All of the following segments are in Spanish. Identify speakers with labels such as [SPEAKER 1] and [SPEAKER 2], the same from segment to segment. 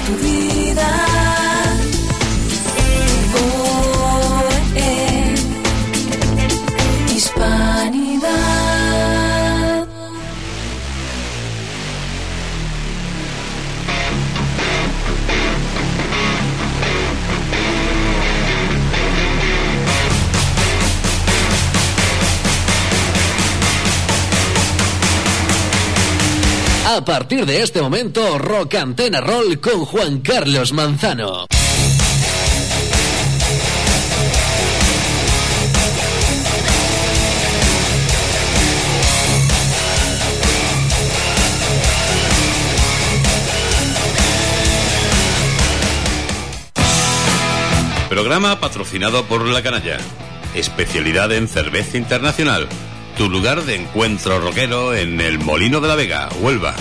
[SPEAKER 1] tu vida. Hispanidad.
[SPEAKER 2] A partir de este momento, Rock Antena Roll con Juan Carlos Manzano.
[SPEAKER 3] Programa patrocinado por La Canalla. Especialidad en cerveza internacional. Tu lugar de encuentro rockero en el Molino de la Vega, Huelva.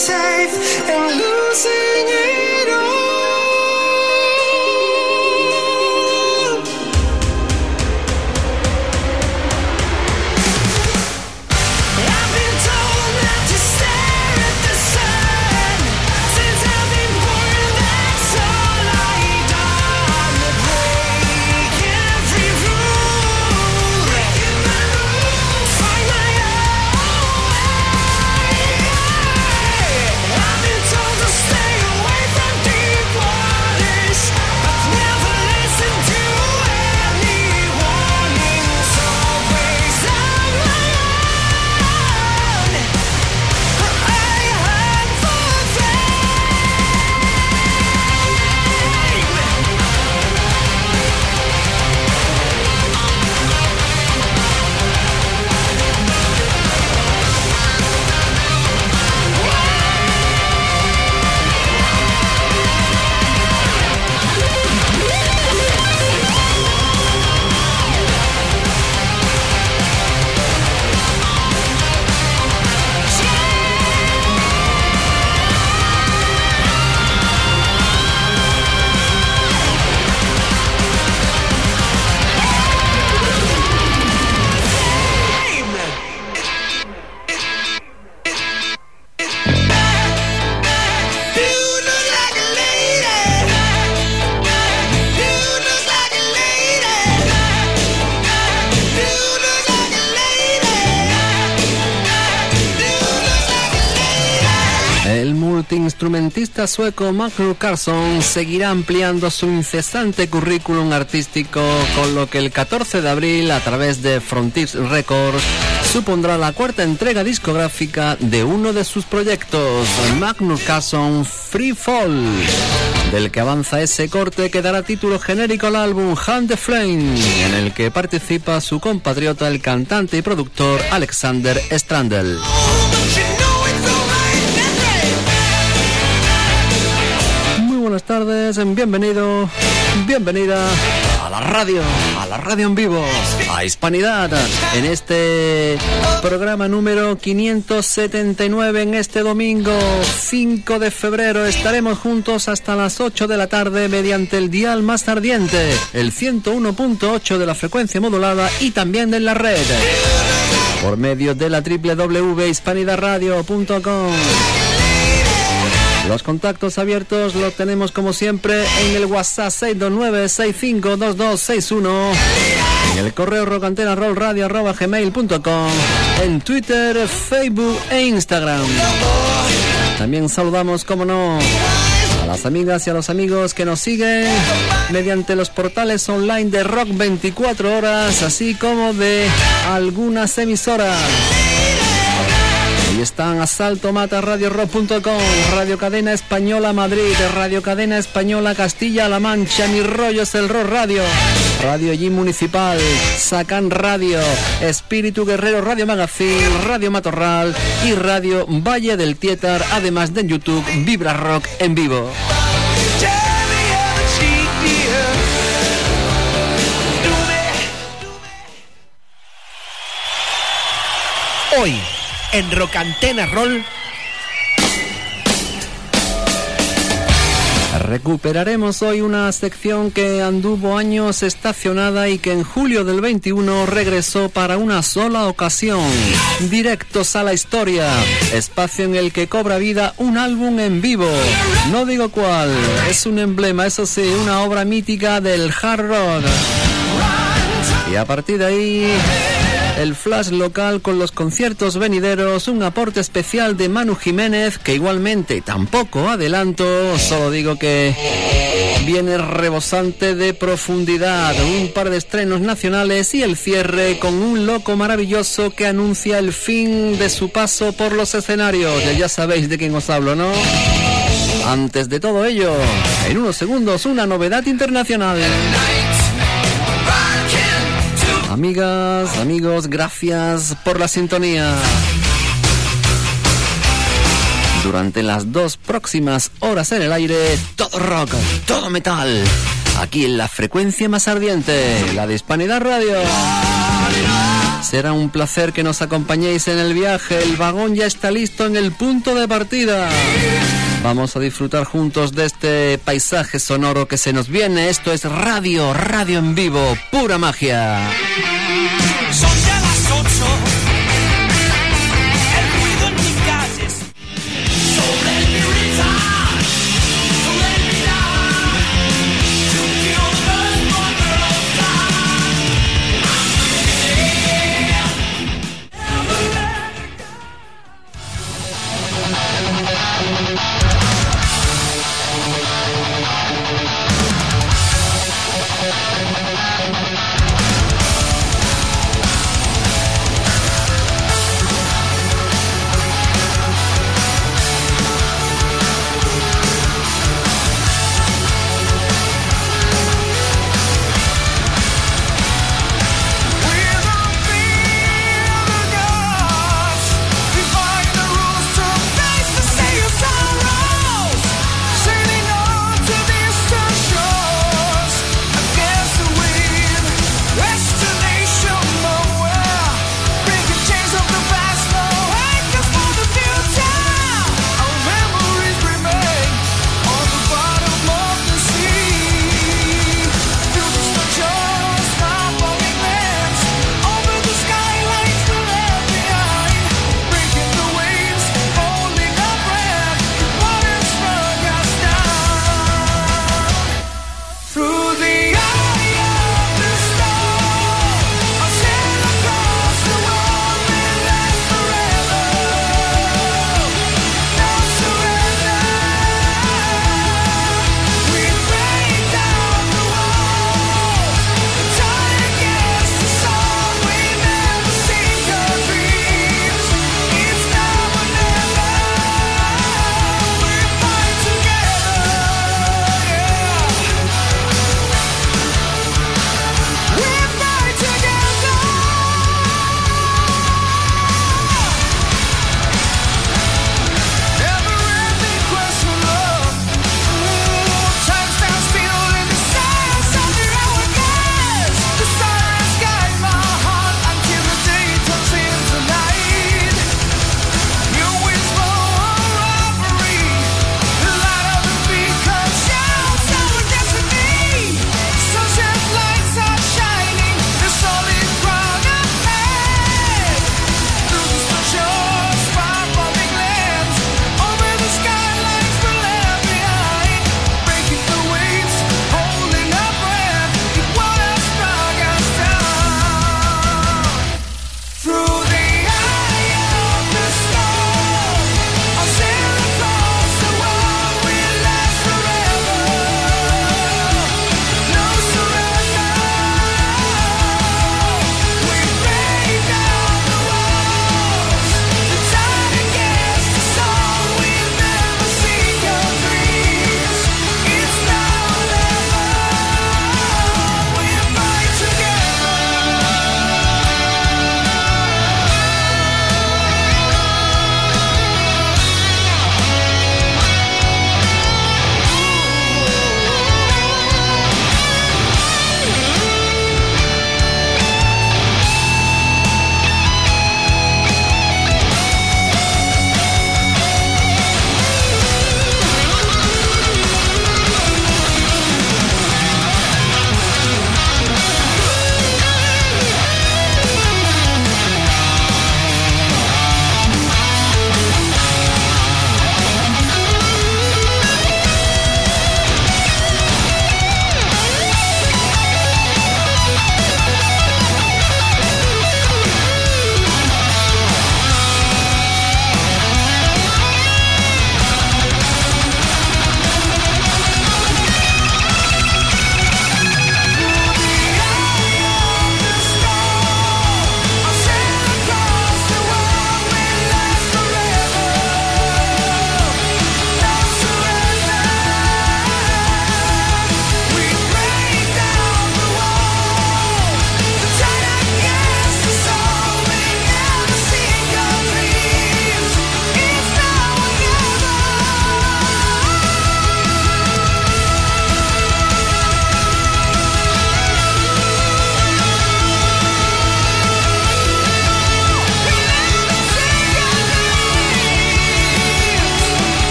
[SPEAKER 1] safe and losing it all. I've been told not to stare at the sun. Since I've been born, that's all I've done. Break every rule, breaking my rules, find my own way. I've been told to stay away from deep waters, but never listen to any warnings. Always on my own, I hunt for fame.
[SPEAKER 4] El multiinstrumentista sueco Magnus Carlsson seguirá ampliando su incesante currículum artístico, con lo que el 14 de abril, a través de Frontiers Records, supondrá la cuarta entrega discográfica de uno de sus proyectos, Magnus Carlsson Free Fall, del que avanza ese corte que dará título genérico al álbum Hunt the Flame, en el que participa su compatriota, el cantante y productor Alexander Strandel. Buenas tardes, bienvenido, bienvenida a la radio en vivo, a Hispanidad, en este programa número 579, en este domingo 5 de febrero. Estaremos juntos hasta las 8 de la tarde mediante el dial más ardiente, el 101.8 de la frecuencia modulada, y también en la red, por medio de la www.hispanidadradio.com. Los contactos abiertos los tenemos como siempre en el WhatsApp 629-652261, en el correo rockantena@gmail.com, en Twitter, Facebook e Instagram. También saludamos, como no, a las amigas y a los amigos que nos siguen mediante los portales online de Rock 24 horas, así como de algunas emisoras. Ahí están Asalto Mata, RadioRock.com, Radio Cadena Española Madrid, Radio Cadena Española Castilla-La Mancha, Mi Rollo es el Rock Radio, Radio G Municipal, Sacan Radio, Espíritu Guerrero Radio Magazine, Radio Matorral y Radio Valle del Tietar, además de YouTube Vibra Rock en vivo.
[SPEAKER 5] Hoy en Rock Antena Roll
[SPEAKER 4] recuperaremos hoy una sección que anduvo años estacionada y que en julio del 21 regresó para una sola ocasión. Directos a la historia, espacio en el que cobra vida un álbum en vivo. No digo cuál, es un emblema, eso sí, una obra mítica del hard rock. Y a partir de ahí, el flash local con los conciertos venideros, un aporte especial de Manu Jiménez, que igualmente tampoco adelanto, solo digo que viene rebosante de profundidad, un par de estrenos nacionales y el cierre con un loco maravilloso que anuncia el fin de su paso por los escenarios. Ya sabéis de quién os hablo, ¿no? Antes de todo ello, en unos segundos, una novedad internacional. Amigas, amigos, gracias por la sintonía. Durante las 2 próximas horas en el aire, todo rock, todo metal, aquí en la frecuencia más ardiente, la de Hispanidad Radio. Será un placer que nos acompañéis en el viaje. El vagón ya está listo en el punto de partida. Vamos a disfrutar juntos de este paisaje sonoro que se nos viene. Esto es radio en vivo, pura magia.
[SPEAKER 6] Son ya las 8. El ruido en mi calle. So let me retire. So let me die. To kill the first wonder of time.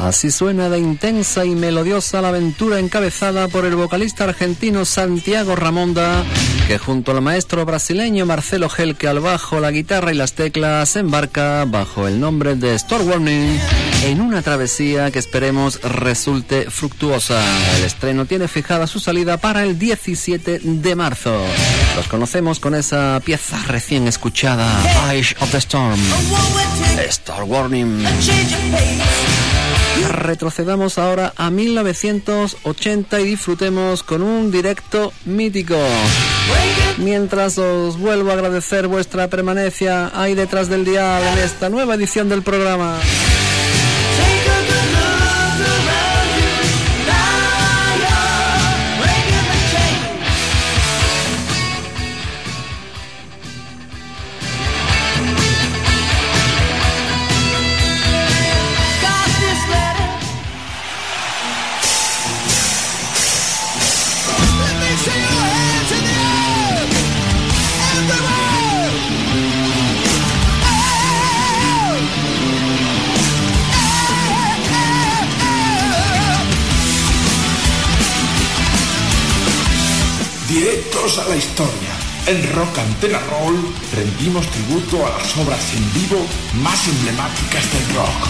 [SPEAKER 4] Así suena de intensa y melodiosa la aventura encabezada por el vocalista argentino Santiago Ramonda, que junto al maestro brasileño Marcelo Gelke al bajo, la guitarra y las teclas se embarca bajo el nombre de Storm Warning en una travesía que esperemos resulte fructuosa. El estreno tiene fijada su salida para el 17 de marzo. Los conocemos con esa pieza recién escuchada, Eye of the Storm, Storm Warning. Retrocedamos ahora a 1980 y disfrutemos con un directo mítico. Mientras os vuelvo a agradecer vuestra permanencia ahí detrás del dial en esta nueva edición del programa.
[SPEAKER 7] Directos a la historia. En Rock Antena Roll rendimos tributo a las obras en vivo más emblemáticas del rock.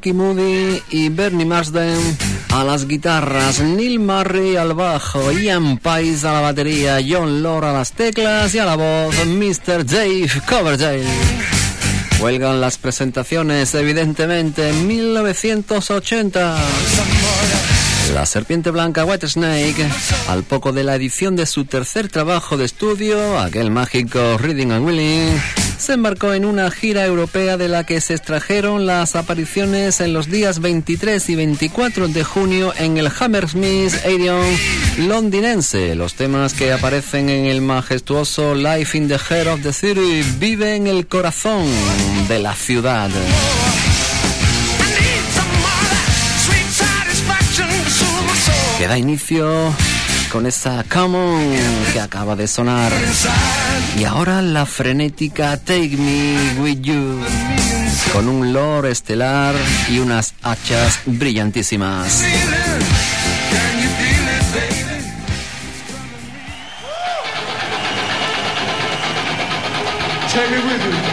[SPEAKER 4] Mickey Moody y Bernie Marsden a las guitarras, Neil Murray al bajo, Ian Paice a la batería, John Lord a las teclas y a la voz Mr. Dave Coverdale. Cuelgan las presentaciones, evidentemente, en 1980. La Serpiente Blanca, Whitesnake, al poco de la edición de su tercer trabajo de estudio, aquel mágico Reading and Willing, se embarcó en una gira europea de la que se extrajeron las apariciones en los días 23 y 24 de junio en el Hammersmith Stadium londinense. Los temas que aparecen en el majestuoso Life in the Heart of the City, Vive en el corazón de la ciudad. Que da inicio con esa Come On que acaba de sonar. Y ahora la frenética Take Me With You, con un lore estelar y unas hachas brillantísimas.
[SPEAKER 1] Take me with you.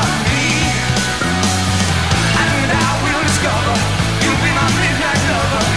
[SPEAKER 1] Discover you'll be my midnight lover.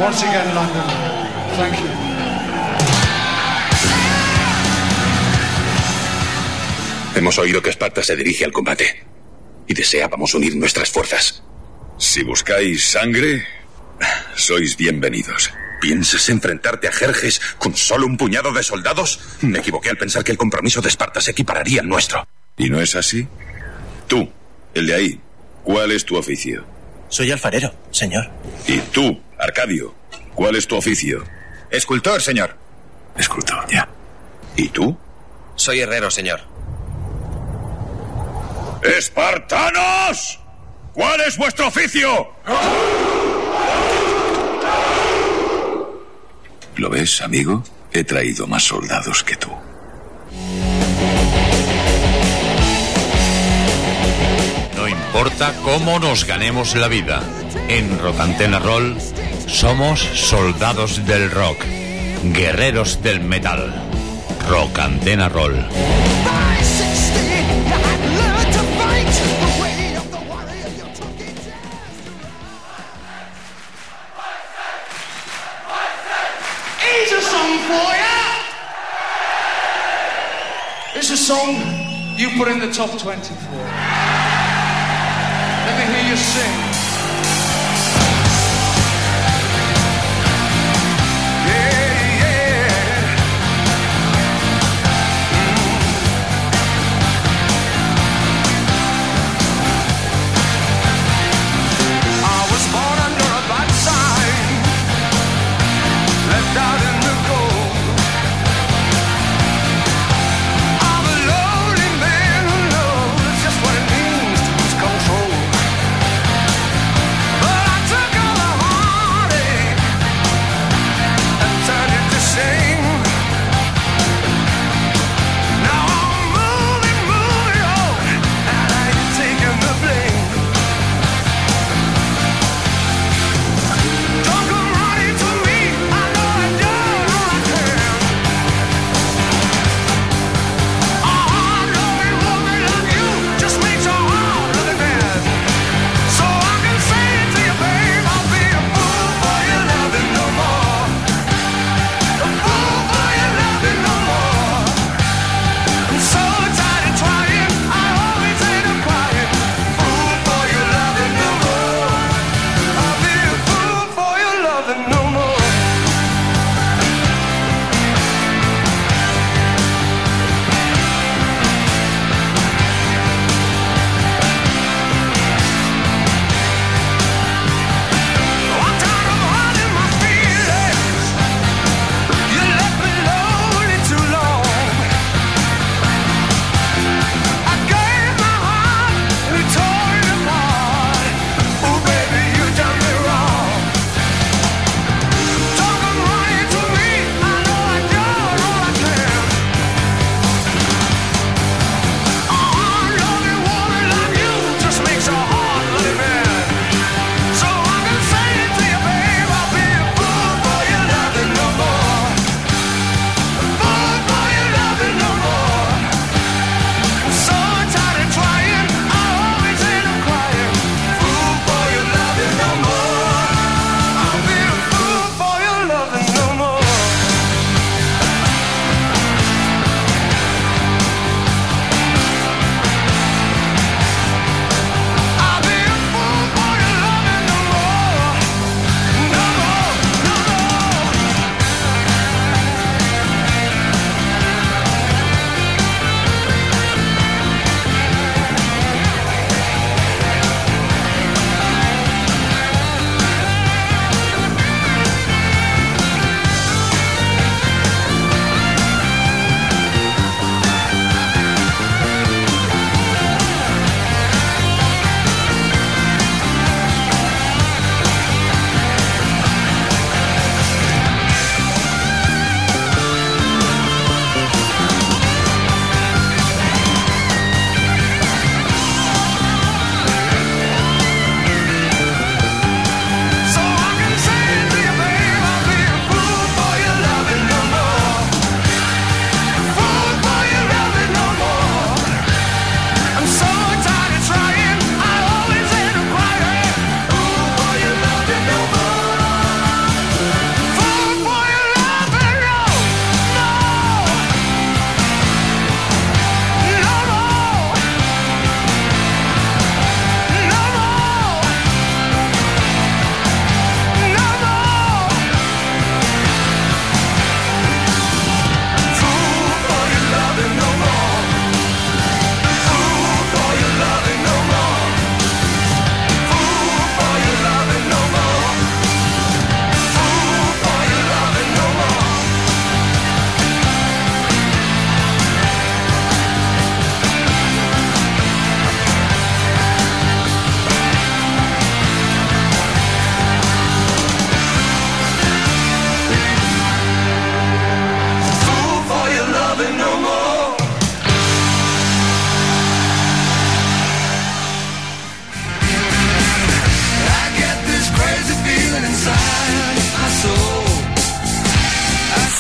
[SPEAKER 8] Once again, London. Thank you.
[SPEAKER 9] Hemos oído que Esparta se dirige al combate y deseábamos unir nuestras fuerzas.
[SPEAKER 10] Si buscáis sangre, sois bienvenidos.
[SPEAKER 9] ¿Piensas enfrentarte a Jerjes con solo un puñado de soldados? Me equivoqué al pensar que el compromiso de Esparta se equipararía al nuestro.
[SPEAKER 10] ¿Y no es así? Tú, el de ahí, ¿cuál es tu oficio?
[SPEAKER 5] Soy alfarero, señor.
[SPEAKER 10] ¿Y tú, Arcadio, cuál es tu oficio?
[SPEAKER 11] Escultor, señor.
[SPEAKER 10] Escultor, ya. ¿Y tú?
[SPEAKER 11] Soy herrero, señor.
[SPEAKER 10] ¡Espartanos! ¿Cuál es vuestro oficio? ¿Lo ves, amigo? He traído más soldados que tú.
[SPEAKER 3] No importa cómo nos ganemos la vida. En Rock Antena Roll somos soldados del rock, guerreros del metal. Rock Antena Roll.
[SPEAKER 8] Here's a song for ya. It's a song you put in the top 24. Let me hear you sing. Yeah, yeah. I was born under a bad sign, left out in the cold. I'm a lonely man who knows just what it means to lose control.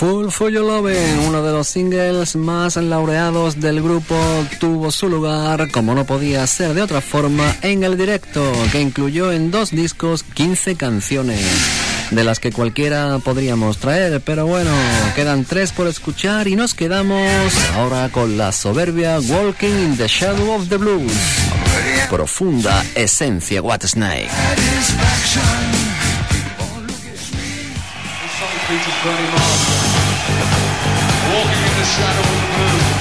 [SPEAKER 4] Fool for Your Lovin', uno de los singles más laureados del grupo, tuvo su lugar, como no podía ser de otra forma, en el directo, que incluyó en 2 discos 15 canciones, de las que cualquiera podríamos traer, pero bueno, quedan 3 por escuchar y nos quedamos ahora con la soberbia Walking in the Shadow of the Blues. Profunda esencia Whitesnake.
[SPEAKER 12] Walking in the shadow of the blues.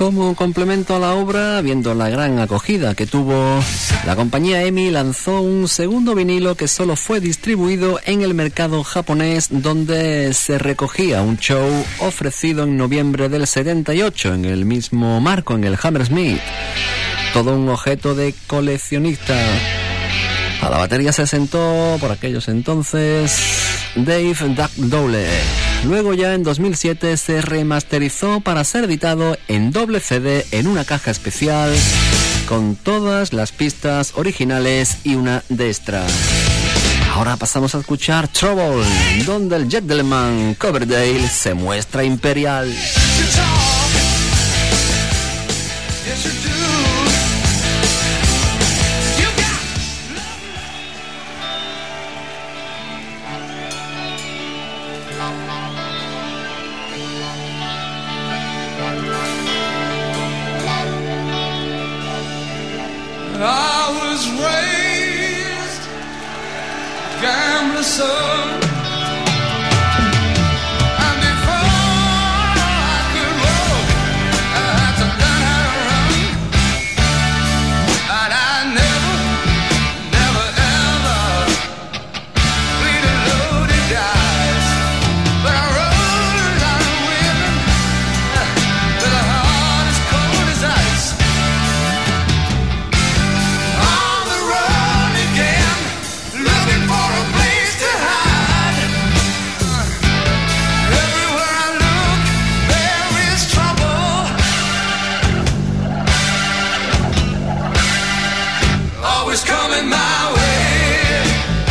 [SPEAKER 4] Como complemento a la obra, viendo la gran acogida que tuvo, la compañía EMI lanzó un segundo vinilo que solo fue distribuido en el mercado japonés, donde se recogía un show ofrecido en noviembre del 78 en el mismo marco, en el Hammersmith. Todo un objeto de coleccionista. A la batería se sentó, por aquellos entonces, Dave Dowle. Luego ya en 2007 se remasterizó para ser editado en doble CD en una caja especial con todas las pistas originales y una de extra. Ahora pasamos a escuchar Trouble, donde el gentleman Coverdale se muestra imperial.
[SPEAKER 6] I was raised gambler's son, and before I could walk, I had to learn how to run. And I never ever played a loaded dice, but I rolled a lot of women with a heart as cold as ice. Looking for a place to hide. Everywhere I look, there is trouble. Always coming my way.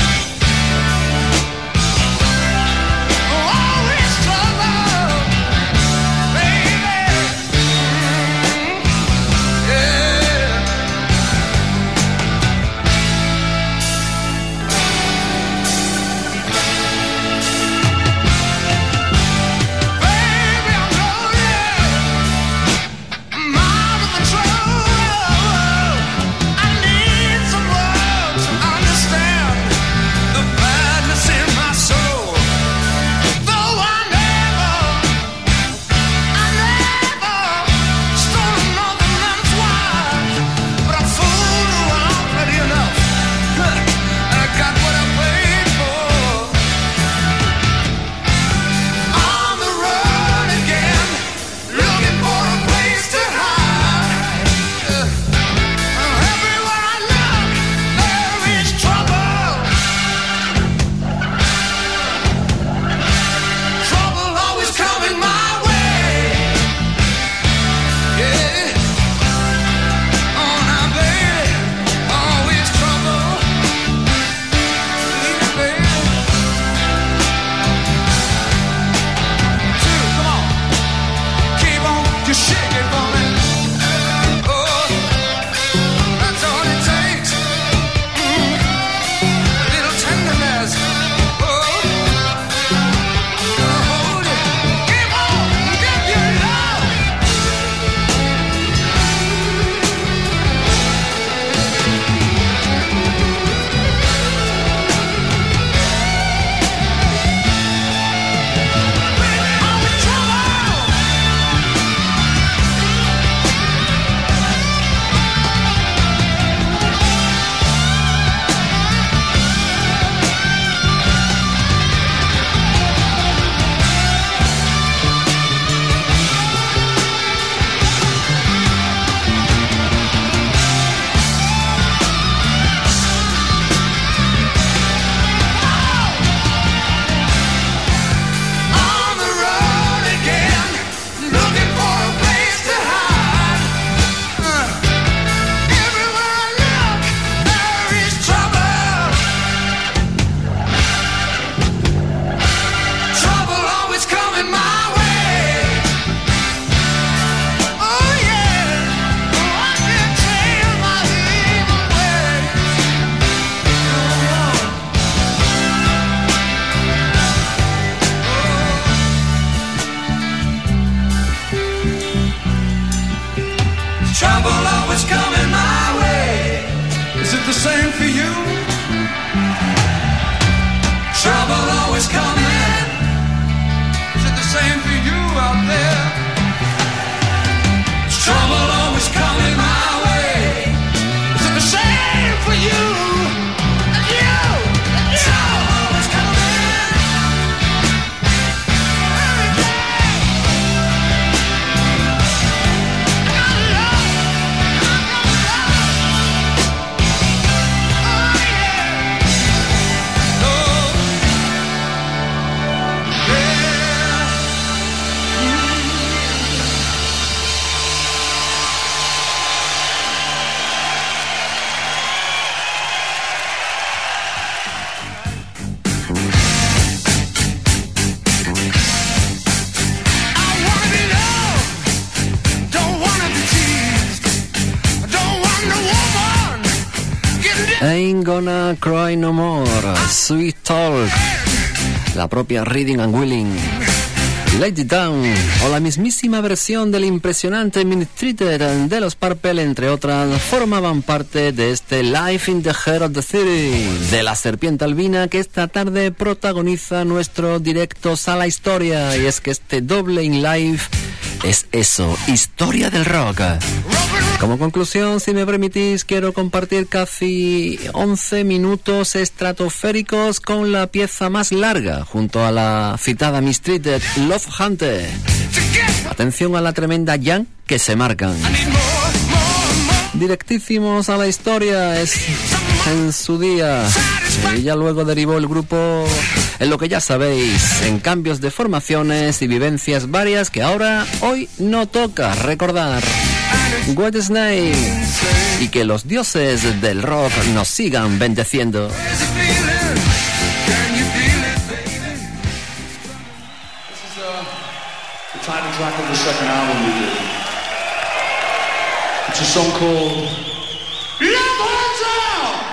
[SPEAKER 6] Always trouble, baby. Yeah.
[SPEAKER 4] Ain't Gonna Cry No More, Sweet Talk, la propia Reading and Willing, Lay It Down o la mismísima versión del impresionante Mistreated de los Purple, entre otras, formaban parte de este Live in the Heart of the City de la Serpiente Albina, que esta tarde protagoniza nuestro Directos a la Historia. Y es que este doble in live es eso, historia del rock. Como conclusión, si me permitís, quiero compartir casi 11 minutos estratosféricos con la pieza más larga, junto a la citada Mistreated, Love Hunter. Atención a la tremenda jam que se marcan. Directísimos a la historia es en su día. Y ya luego derivó el grupo en lo que ya sabéis, en cambios de formaciones y vivencias varias que ahora, hoy, no toca recordar. White Snake, y que los dioses del rock nos sigan bendeciendo.
[SPEAKER 12] Title track of the second album we did. It's a song called Love Hunter!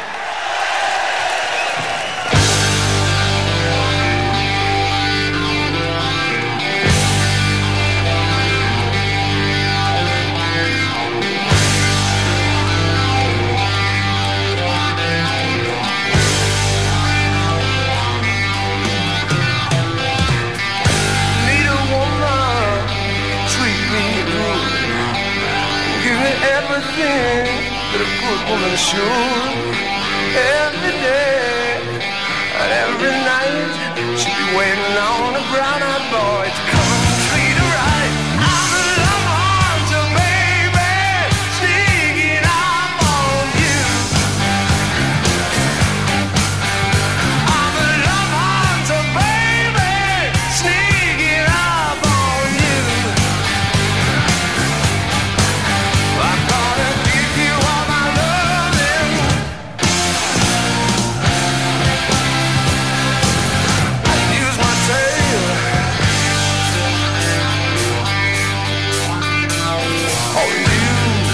[SPEAKER 6] That a good woman should. Every day and every night she'll be waiting on a brown-eyed boy to come and treat her right. I'm a love hunter, baby, sneaking up on you. I'm a love hunter, baby, sneaking up on you. I'm gonna give you all my loving. I use my tail on you.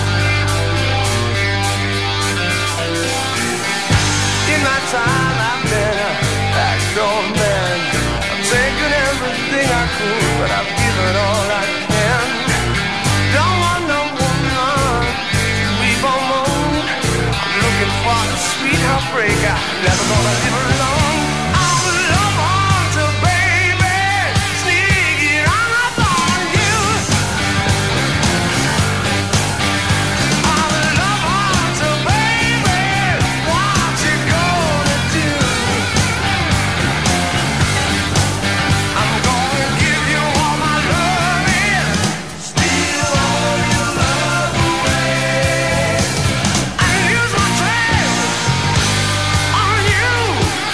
[SPEAKER 6] In my time I've been a backdoor man. I've taken everything I could, but I've given all I can. Don't want no woman to weep or moan. I'm looking for a sweet heartbreaker, never gonna live alone. I'm a love hunter, baby, sneaking up on you. I'm a love hunter, baby, what you gonna do? I'm gonna give you all my loving, steal all your love away, and use my tail on you.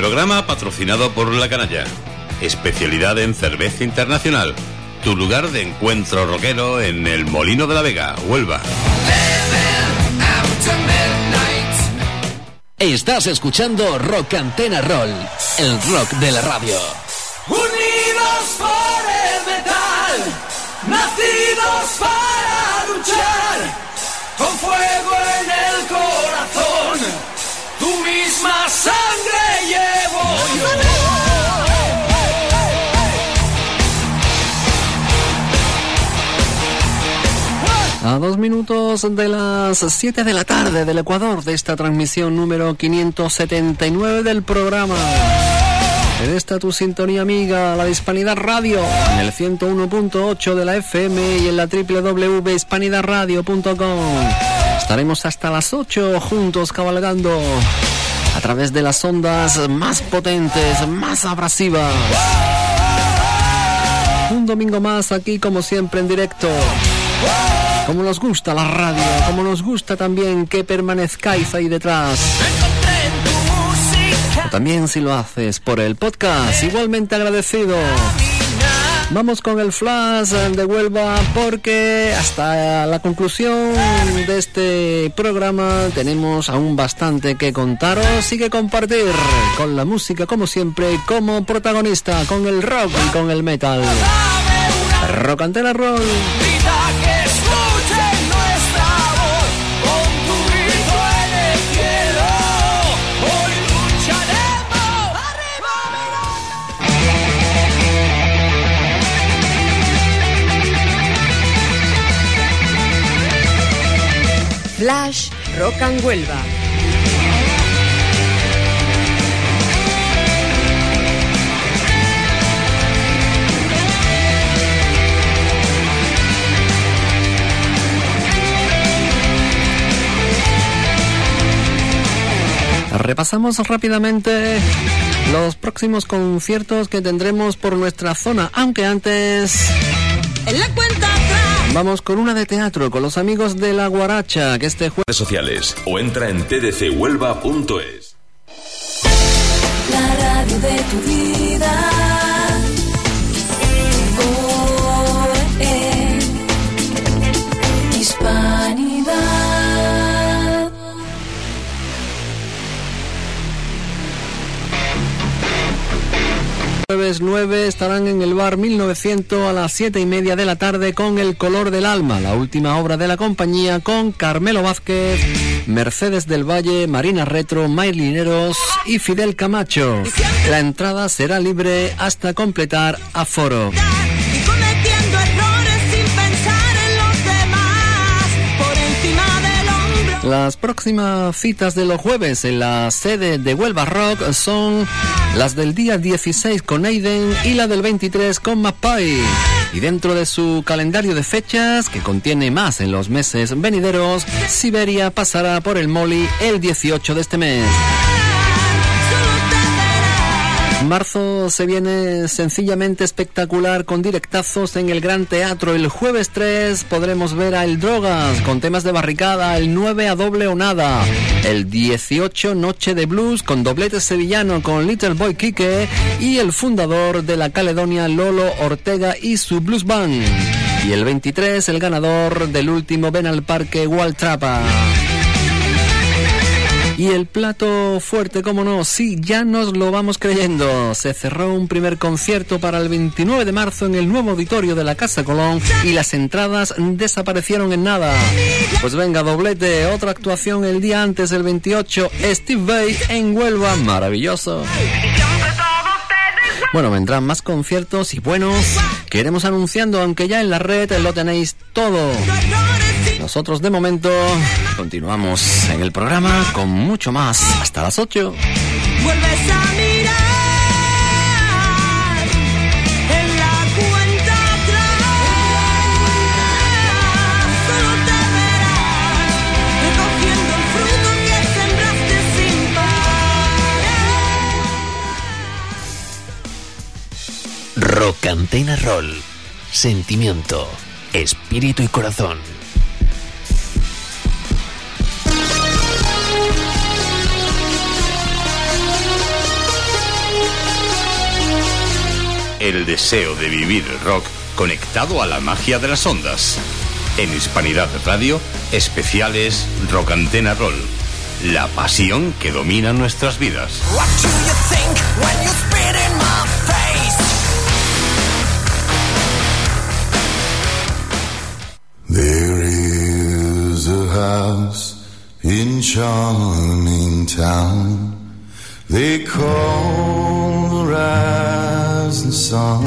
[SPEAKER 3] Programa patrocinado por La Canalla. Especialidad en cerveza internacional. Tu lugar de encuentro rockero en el Molino de la Vega, Huelva.
[SPEAKER 2] Estás escuchando Rock Antena Roll, el rock de la radio.
[SPEAKER 1] Unidos por el metal, nacidos para luchar, con fuego en el corazón, tu misma sangre llevo yo.
[SPEAKER 4] A 2 minutos de las 7 de la tarde del Ecuador, de esta transmisión número 579 del programa. En esta tu sintonía amiga, la de Hispanidad Radio, en el 101.8 de la FM y en la www.hispanidadradio.com. Estaremos hasta las 8 juntos cabalgando a través de las ondas más potentes, más abrasivas. Un domingo más aquí, como siempre, en directo. Como nos gusta la radio, como nos gusta también que permanezcáis ahí detrás. O también si lo haces por el podcast, igualmente agradecido. Vamos con el flash de Huelva, porque hasta la conclusión de este programa tenemos aún bastante que contaros y que compartir, con la música como siempre, como protagonista, con el rock y con el metal. Rock Antena Roll.
[SPEAKER 13] Flash Rock and Huelva.
[SPEAKER 4] Repasamos rápidamente los próximos conciertos que tendremos por nuestra zona, aunque antes...
[SPEAKER 13] En la cuenta
[SPEAKER 4] vamos con una de teatro, con los amigos de La Guaracha, que este jueves...
[SPEAKER 14] sociales o entra en tdchuelva.es.
[SPEAKER 15] La radio de tu vida. Hispanidad.
[SPEAKER 4] Jueves 9 estarán en el bar 1900 a las 7:30 de la tarde con El Color del Alma, la última obra de la compañía, con Carmelo Vázquez, Mercedes del Valle, Marina Retro, Mailineros y Fidel Camacho. La entrada será libre hasta completar aforo. Las próximas citas de los jueves en la sede de Huelva Rock son las del día 16 con Aiden y la del 23 con Magpie. Y dentro de su calendario de fechas, que contiene más en los meses venideros, Siberia pasará por el Molly el 18 de este mes. Marzo se viene sencillamente espectacular, con directazos en el Gran Teatro. El jueves 3 podremos ver a El Drogas con temas de barricada, el 9 a Doble o Nada, el 18 Noche de Blues con doblete sevillano con Little Boy Quique y el fundador de la Caledonia, Lolo Ortega y su Blues Band. Y el 23 el ganador del último Ven al Parque, Waltrapa. Y el plato fuerte, como no, sí, ya nos lo vamos creyendo. Se cerró un primer concierto para el 29 de marzo en el nuevo auditorio de la Casa Colón y las entradas desaparecieron en nada. Pues venga, doblete, otra actuación el día antes, el 28, Steve Vai en Huelva, maravilloso. Bueno, vendrán más conciertos y buenos que iremos anunciando, aunque ya en la red lo tenéis todo. Nosotros de momento continuamos en el programa con mucho más hasta las 8.
[SPEAKER 1] Vuelves a mirar en la cuenta atrás, solo te verás recogiendo el fruto que sembraste sin parar.
[SPEAKER 2] Rock Antena Roll. Sentimiento, espíritu y corazón.
[SPEAKER 3] el deseo de vivir el rock conectado a la magia de las ondas. En Hispanidad Radio, especiales Rock Antena Roll. La pasión que domina nuestras vidas.
[SPEAKER 6] What do you think when you spit in my face?
[SPEAKER 16] There is a house in charming town they call the rising sun,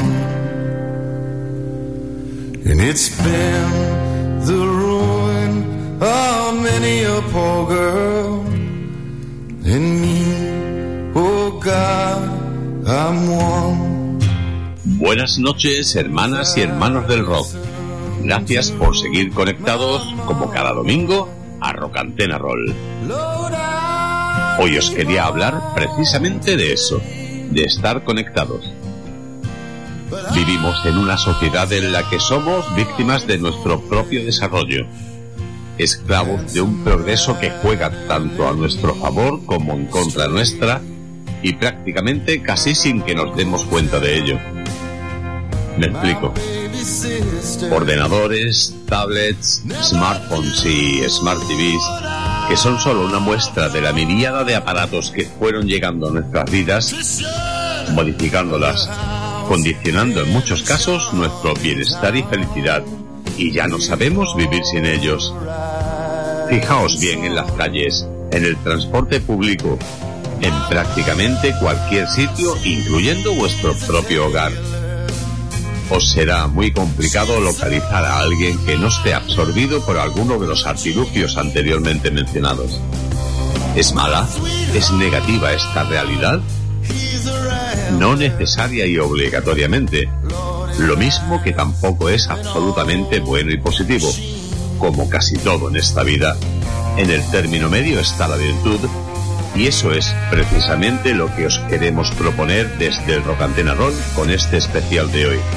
[SPEAKER 16] and it's been the ruin of many a poor girl and me, oh God, I'm one.
[SPEAKER 3] Buenas noches, hermanas y hermanos del rock. Gracias por seguir conectados, como cada domingo, a Rock Antena Roll. Hoy os quería hablar precisamente de eso, de estar conectados. Vivimos en una sociedad en la que somos víctimas de nuestro propio desarrollo, esclavos de un progreso que juega tanto a nuestro favor como en contra nuestra, y prácticamente casi sin que nos demos cuenta de ello. Me explico. Ordenadores, tablets, smartphones y smart TVs, que son solo una muestra de la miríada de aparatos que fueron llegando a nuestras vidas, modificándolas, condicionando en muchos casos nuestro bienestar y felicidad, y ya no sabemos vivir sin ellos. Fijaos bien en las calles, en el transporte público, en prácticamente cualquier sitio, incluyendo vuestro propio hogar. Os será muy complicado localizar a alguien que no esté absorbido por alguno de los artilugios anteriormente mencionados. ¿Es mala? ¿Es negativa esta realidad? No necesaria y obligatoriamente. Lo mismo que tampoco es absolutamente bueno y positivo. Como casi todo en esta vida, en el término medio está la virtud, y eso es precisamente lo que os queremos proponer desde el Rock Antena Roll con este especial de hoy.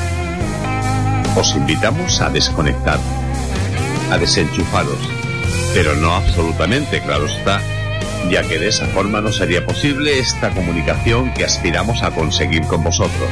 [SPEAKER 3] Os invitamos a desconectar, a desenchufaros, pero no absolutamente, claro está, ya que de esa forma no sería posible esta comunicación que aspiramos a conseguir con vosotros.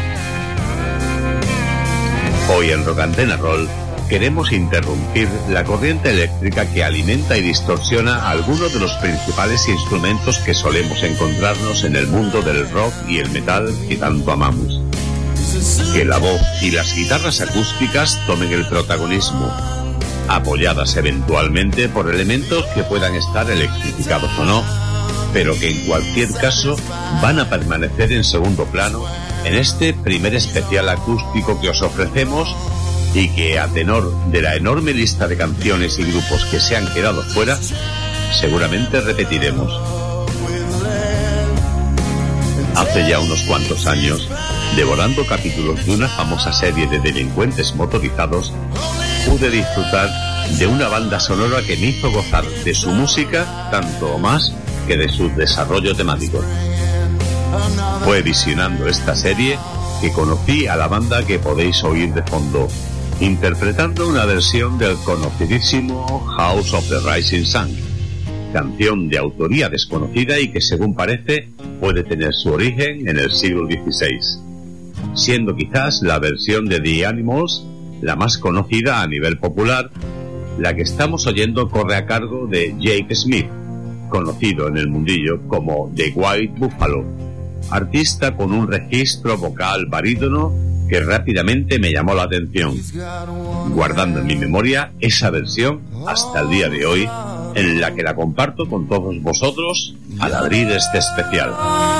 [SPEAKER 3] Hoy en Rock Antena Roll queremos interrumpir la corriente eléctrica que alimenta y distorsiona algunos de los principales instrumentos que solemos encontrarnos en el mundo del rock y el metal que tanto amamos. Que la voz y las guitarras acústicas tomen el protagonismo, apoyadas eventualmente por elementos que puedan estar electrificados o no, pero que en cualquier caso van a permanecer en segundo plano en este primer especial acústico que os ofrecemos, y que, a tenor de la enorme lista de canciones y grupos que se han quedado fuera, seguramente repetiremos. Hace ya unos cuantos años, devorando capítulos de una famosa serie de delincuentes motorizados, pude disfrutar de una banda sonora que me hizo gozar de su música tanto o más que de su desarrollo temático. Fue visionando esta serie que conocí a la banda que podéis oír de fondo, interpretando una versión del conocidísimo House of the Rising Sun, canción de autoría desconocida y que, según parece, puede tener su origen en el siglo XVI, siendo quizás la versión de The Animals la más conocida a nivel popular. La que estamos oyendo corre a cargo de Jake Smith, conocido en el mundillo como The White Buffalo, artista con un registro vocal barítono que rápidamente me llamó la atención, guardando en mi memoria esa versión hasta el día de hoy, en la que la comparto con todos vosotros al abrir este especial.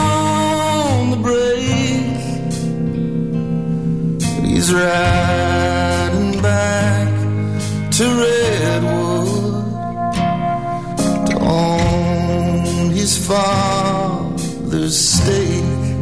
[SPEAKER 16] He's riding back to Redwood to own his father's stake.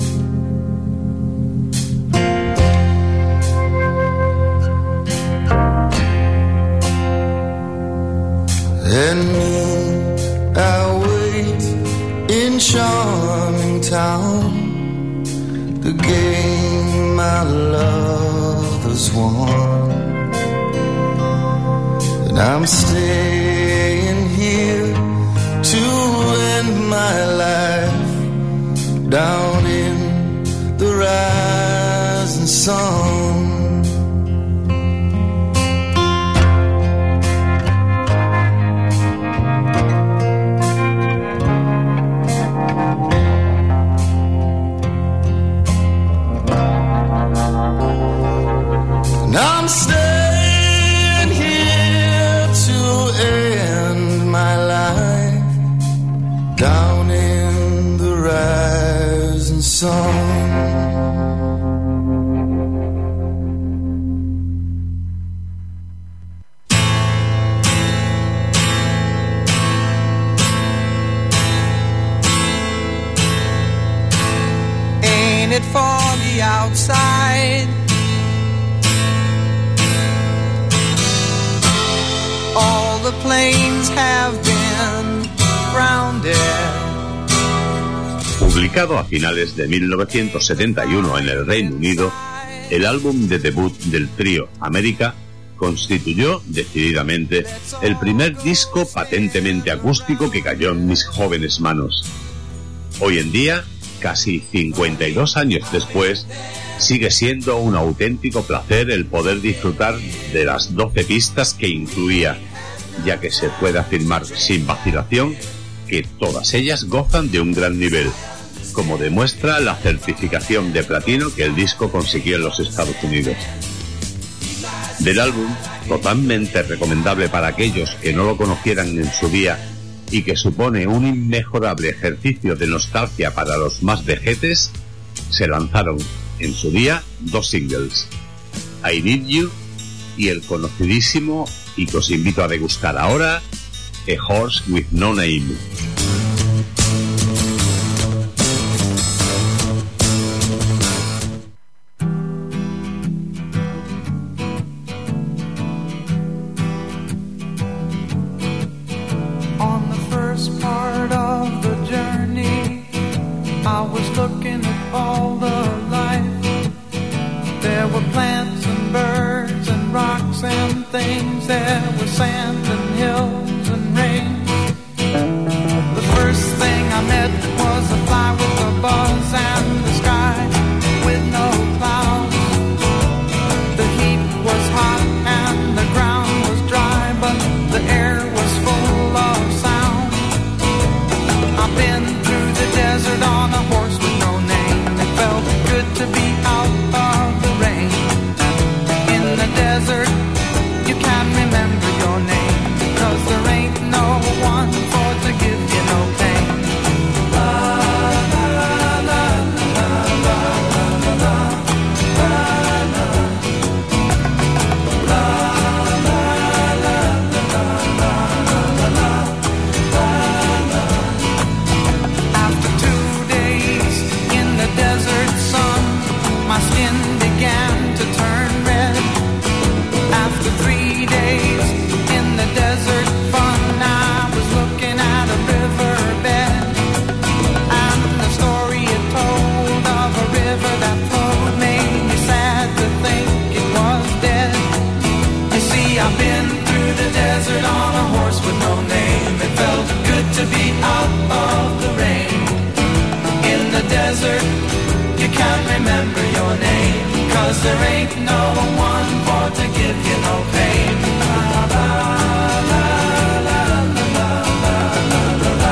[SPEAKER 16] And me, I wait in charming town, the game my love has won. And I'm staying here to end my life down in the rising and sun. I'm staying here to end my life down in the rising sun.
[SPEAKER 8] Ain't it foggy outside? All the planes have been grounded.
[SPEAKER 3] Publicado a finales de 1971 en el Reino Unido, el álbum de debut del trío América constituyó decididamente el primer disco patentemente acústico que cayó en mis jóvenes manos. Hoy en día, casi 52 años después, sigue siendo un auténtico placer el poder disfrutar de las 12 pistas que incluía, ya que se puede afirmar sin vacilación que todas ellas gozan de un gran nivel, como demuestra la certificación de platino que el disco consiguió en los Estados Unidos. Del álbum, totalmente recomendable para aquellos que no lo conocieran en su día y que supone un inmejorable ejercicio de nostalgia para los más vejetes, se lanzaron en su día 2 singles, I Need You y el conocidísimo y que os invito a degustar ahora, A Horse with No Name.
[SPEAKER 8] On the first part of the journey, I was looking at all the life. There were plants and birds and rocks and things. There was sand and hills and rain. The first thing I met was a fly with a buzz and the sky with no clouds. The heat was hot and the ground was dry, but the air was full of sound. I've been through the desert on a horse with no name. It felt good to be out of the rain. In the desert, you can't remember your name, 'cause there ain't no one for to give you no pain. La la la la la la la la la la After 2 days in the desert sun, my skin began to turn red. After 3 days in the desert fun, I was looking at a riverbed, and the story it told of a river that flowed made me sad to think it was dead. You see, I've been through the desert on a horse with no name. It felt good to be out of the rain. In the desert, you can't remember your name, 'cause there ain't no one for to give you no pain. La la la la la la la la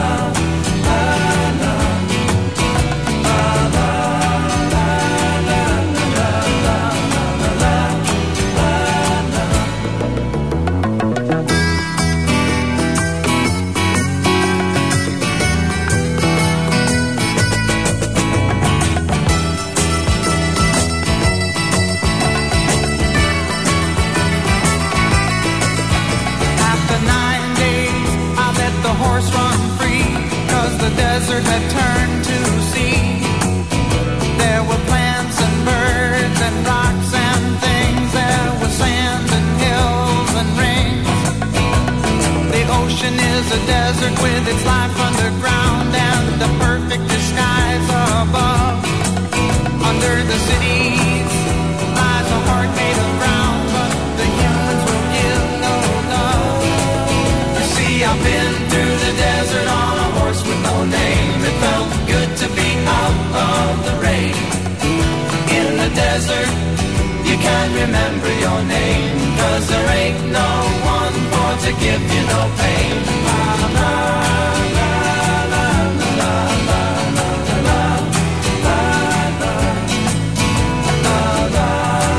[SPEAKER 8] After 9 days, I let the horse run free, 'cause the desert had turned to sea. There were plants and birds and rocks and things. There was sand and hills and rains. The ocean is a desert with its life underground and the perfect disguise above. Under the cities lies a heart made of brown, but the humans will give no love. You see, I've been through the desert on a horse with no name. It felt good to be out of the rain. In the desert, you can remember your name, 'cause there ain't no one for to give you no pain. La, la, la, la, la, la, la, la, la, la, la, la,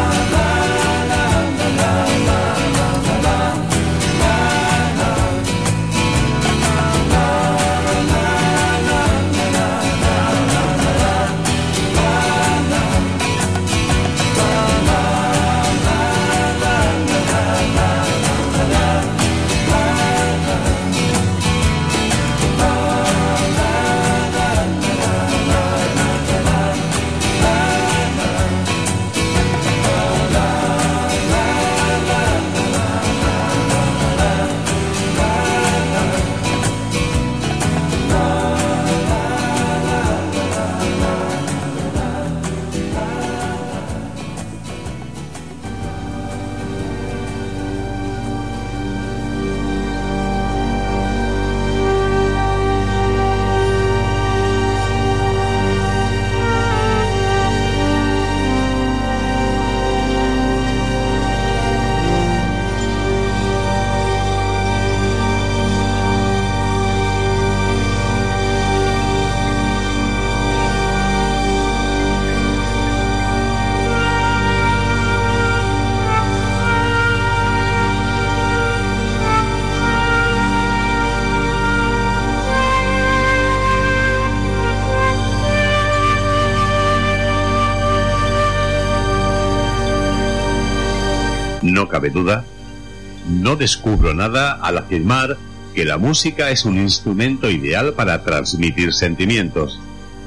[SPEAKER 17] No cabe duda, no descubro nada al afirmar que la música es un instrumento ideal para transmitir sentimientos.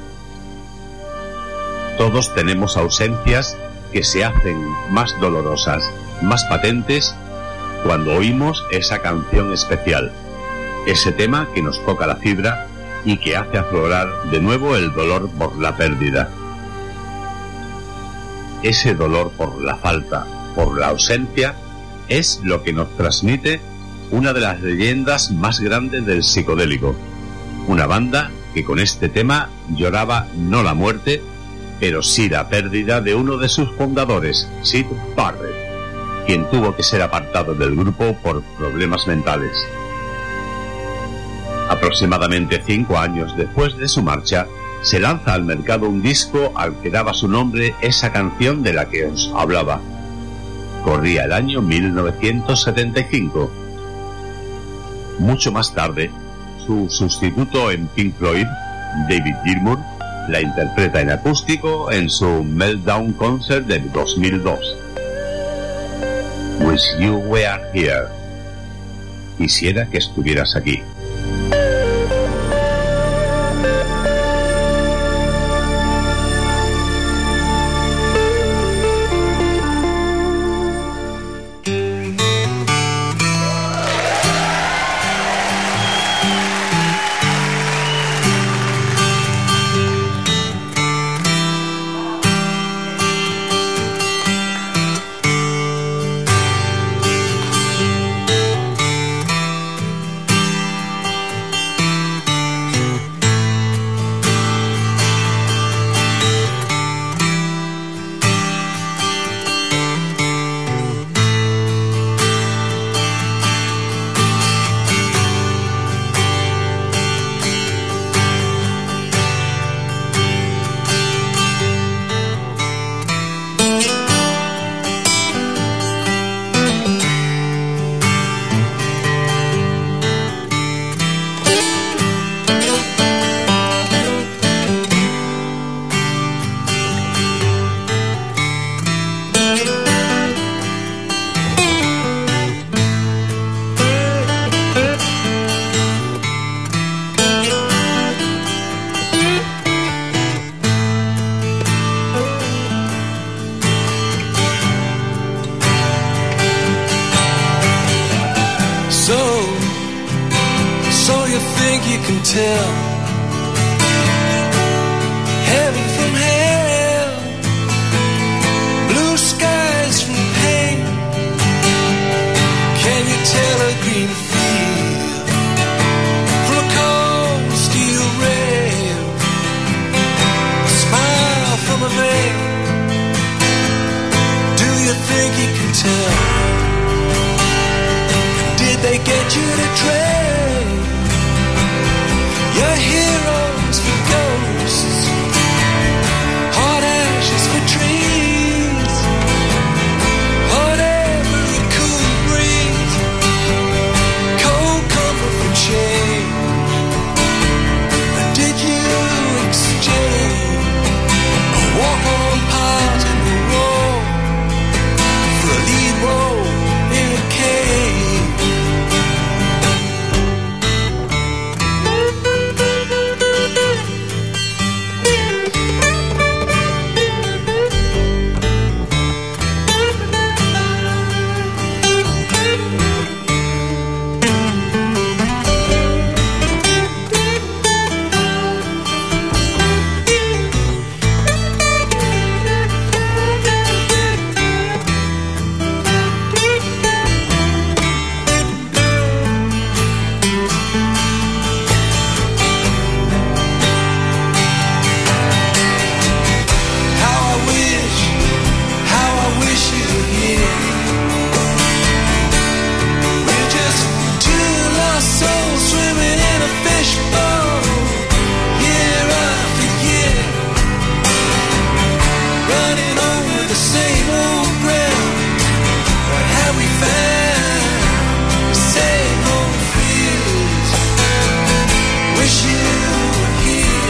[SPEAKER 17] Todos tenemos ausencias que se hacen más dolorosas, más patentes, cuando oímos esa canción especial, ese tema que nos toca la fibra y que hace aflorar de nuevo el dolor por la pérdida. Ese dolor por la falta, por la ausencia, es lo que nos transmite una de las leyendas más grandes del psicodélico. Una banda que con este tema lloraba no la muerte, pero sí la pérdida de uno de sus fundadores, Syd Barrett, quien tuvo que ser apartado del grupo por problemas mentales. Aproximadamente 5 años después de su marcha, se lanza al mercado un disco al que daba su nombre esa canción de la que os hablaba. Corría el año 1975. Mucho más tarde, su sustituto en Pink Floyd, David Gilmour, la interpreta en acústico en su Meltdown Concert del 2002. Wish You Were Here. Quisiera que estuvieras aquí.
[SPEAKER 16] tell heaven from hell, blue skies from pain. Can you tell a green field from a cold steel rail, a smile from a veil? Do want you to trade your heroes for ghosts, hot ashes for trees, whatever a cool breeze, cold comfort for change. Did you exchange a walk-on part in the road for a lead role in a cave? How I wish you were here. We're just two lost souls swimming in a fishbowl, year after year, running over the same old ground. What have we found? The same old fears. Wish you were here.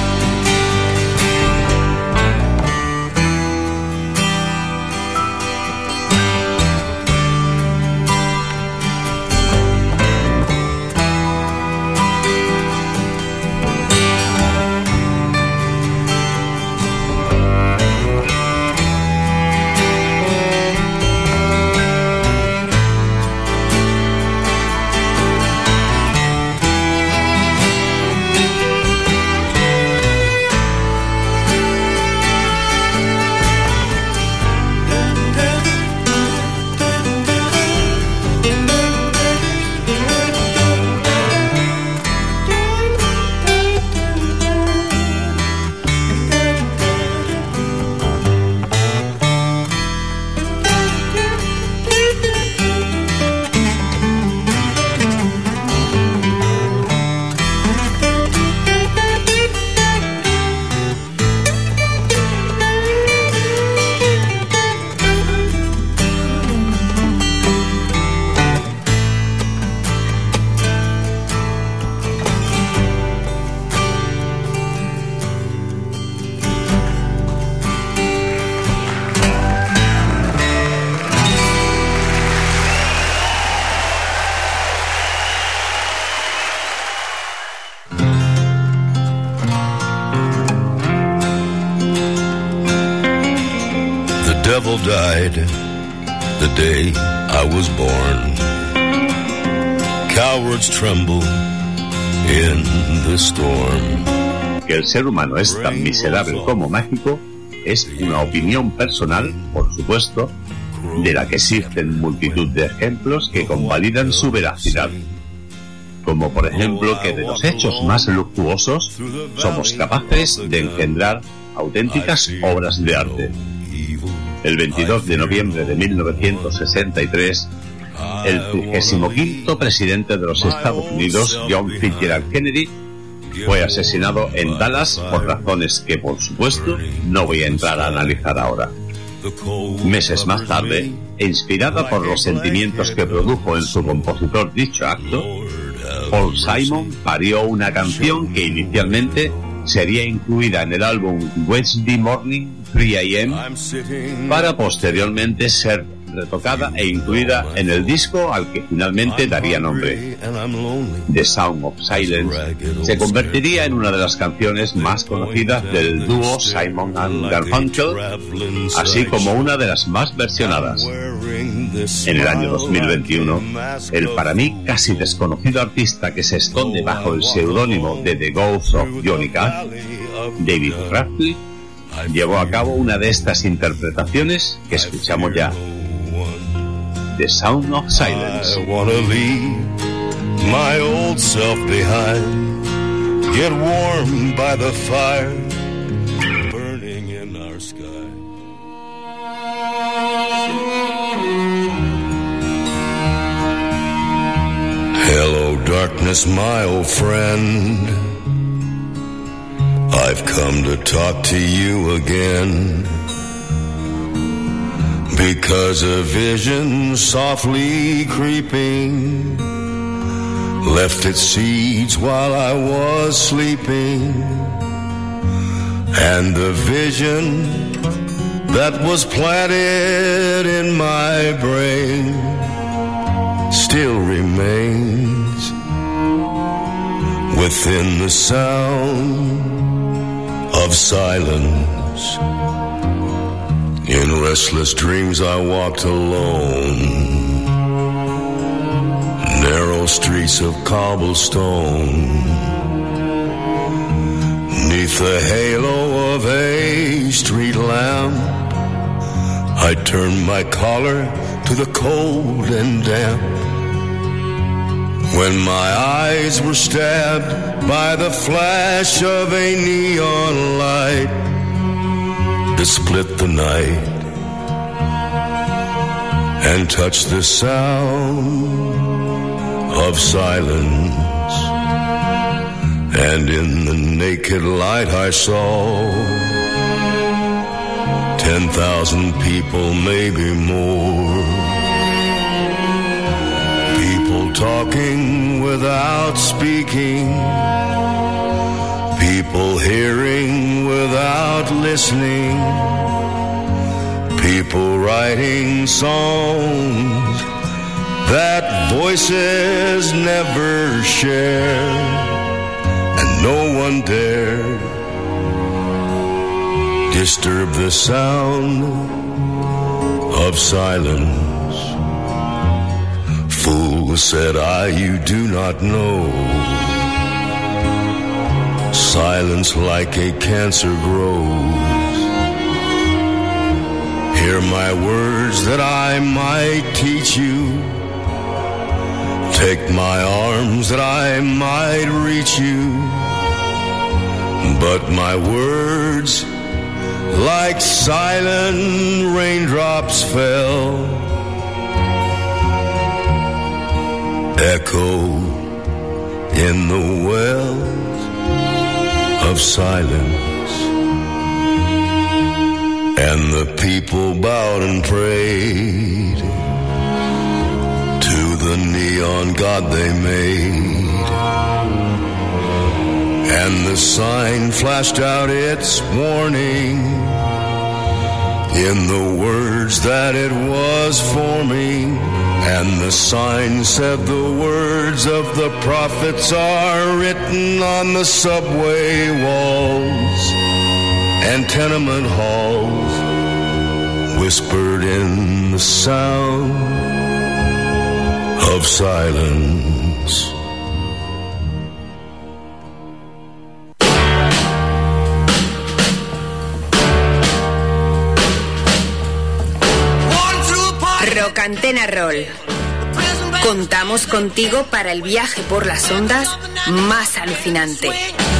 [SPEAKER 18] The devil died the day I was born. Cowards tremble in the storm.
[SPEAKER 17] Que el ser humano es tan miserable como mágico es una opinión personal, por supuesto, de la que existen multitud de ejemplos que convalidan su veracidad. Como por ejemplo que de los hechos más luctuosos somos capaces de engendrar auténticas obras de arte. El 22 de noviembre de 1963, el 35º presidente de los Estados Unidos, John Fitzgerald Kennedy, fue asesinado en Dallas por razones que, por supuesto, no voy a entrar a analizar ahora. Meses más tarde, e inspirada por los sentimientos que produjo en su compositor dicho acto, Paul Simon parió una canción que inicialmente sería incluida en el álbum Wednesday Morning 3 AM para posteriormente ser retocada e incluida en el disco al que finalmente daría nombre. The Sound of Silence se convertiría en una de las canciones más conocidas del dúo Simon and Garfunkel, así como una de las más versionadas. En el año 2021, el para mí casi desconocido artista que se esconde bajo el seudónimo de The Ghost of Johnny Cash, David Radcliffe, llevó a cabo una de estas interpretaciones que escuchamos ya. The Sound of Silence.
[SPEAKER 18] I wanna leave my old self behind, get warm by the fire burning in our sky. darkness, my old friend. I've come to talk to you again, because a vision softly creeping left its seeds while I was sleeping, and the vision that was planted in my brain still remains within the sound of silence. In restless dreams I walked alone, narrow streets of cobblestone, neath the halo of a street lamp. I turned my collar to the cold and damp, when my eyes were stabbed by the flash of a neon light that split the night and touched the sound of silence. And in the naked light I saw 10,000 people, maybe more, people talking without speaking, people hearing without listening, people writing songs that voices never share, and no one dared disturb the sound of silence. Fool, said I, you do not know. Silence like a cancer grows. Hear my words that I might teach you. Take my arms that I might reach you. But my words, like silent raindrops, fell, echo in the wells of silence. And the people bowed and prayed to the neon god they made. And the sign flashed out its warning in the words that it was forming. And the sign said the words of the prophets are written on the subway walls and tenement halls, whispered in the sound of silence.
[SPEAKER 19] Rock Antena Roll. Contamos contigo para el viaje por las ondas más alucinante.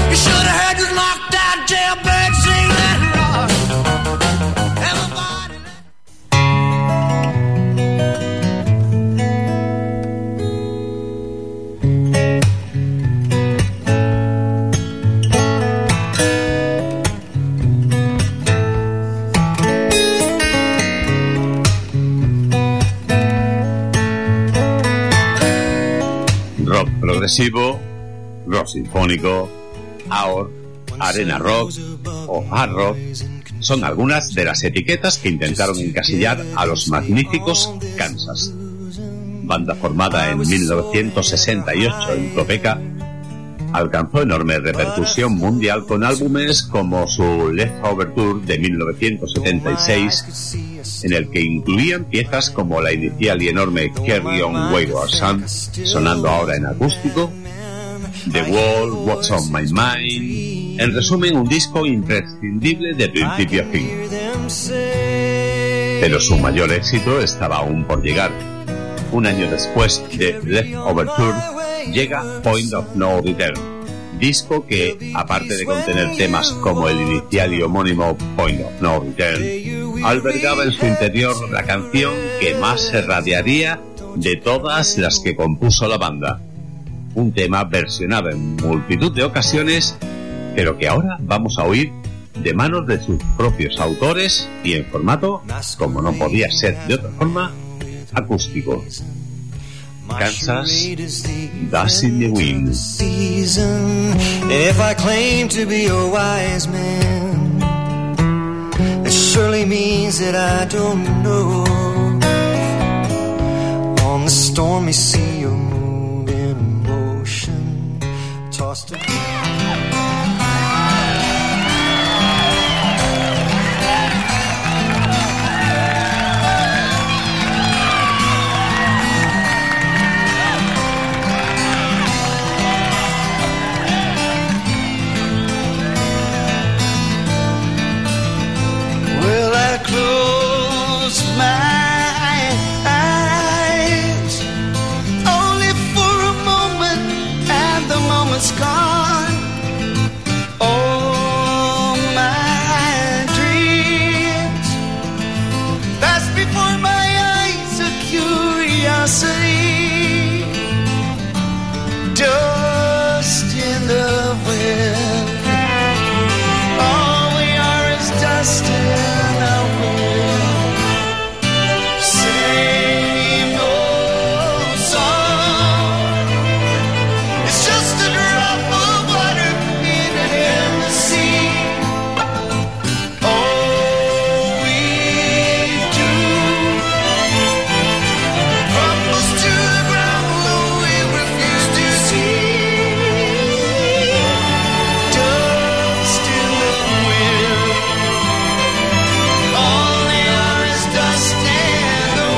[SPEAKER 17] Rock progresivo, rock sinfónico, AOR, arena rock o hard rock son algunas de las etiquetas que intentaron encasillar a los magníficos Kansas. Banda formada en 1968 en Topeka, alcanzó enorme repercusión mundial con álbumes como su Leftover Tour de 1976, en el que incluían piezas como la inicial y enorme Carry On Wayward Son, sonando ahora en acústico, The Wall, What's On My Mind. En resumen, un disco imprescindible de principio a fin. Pero su mayor éxito estaba aún por llegar. Un año después de Leftover Tour llega Point of No Return, disco que, aparte de contener temas como el inicial y homónimo Point of No Return, albergaba en su interior la canción que más se radiaría de todas las que compuso la banda. un tema versionado en multitud de ocasiones, pero que ahora vamos a oír de manos de sus propios autores y en formato, como no podía ser de otra forma, acústico. Kansas, Dust in the Wind.
[SPEAKER 16] If I claim to be a wise man, it surely means that I don't know. On the stormy sea, you're moving motion, tossed to... Well, I close my eyes only for a moment, and the moment's gone. All my dreams pass before my eyes of curiosity. Dust in the wind. All we are is dust in the wind. Same old song. It's just a drop of water in the sea. All we do crumbles to the ground, though we refuse to see. Dust in the wind. All they are is dust in the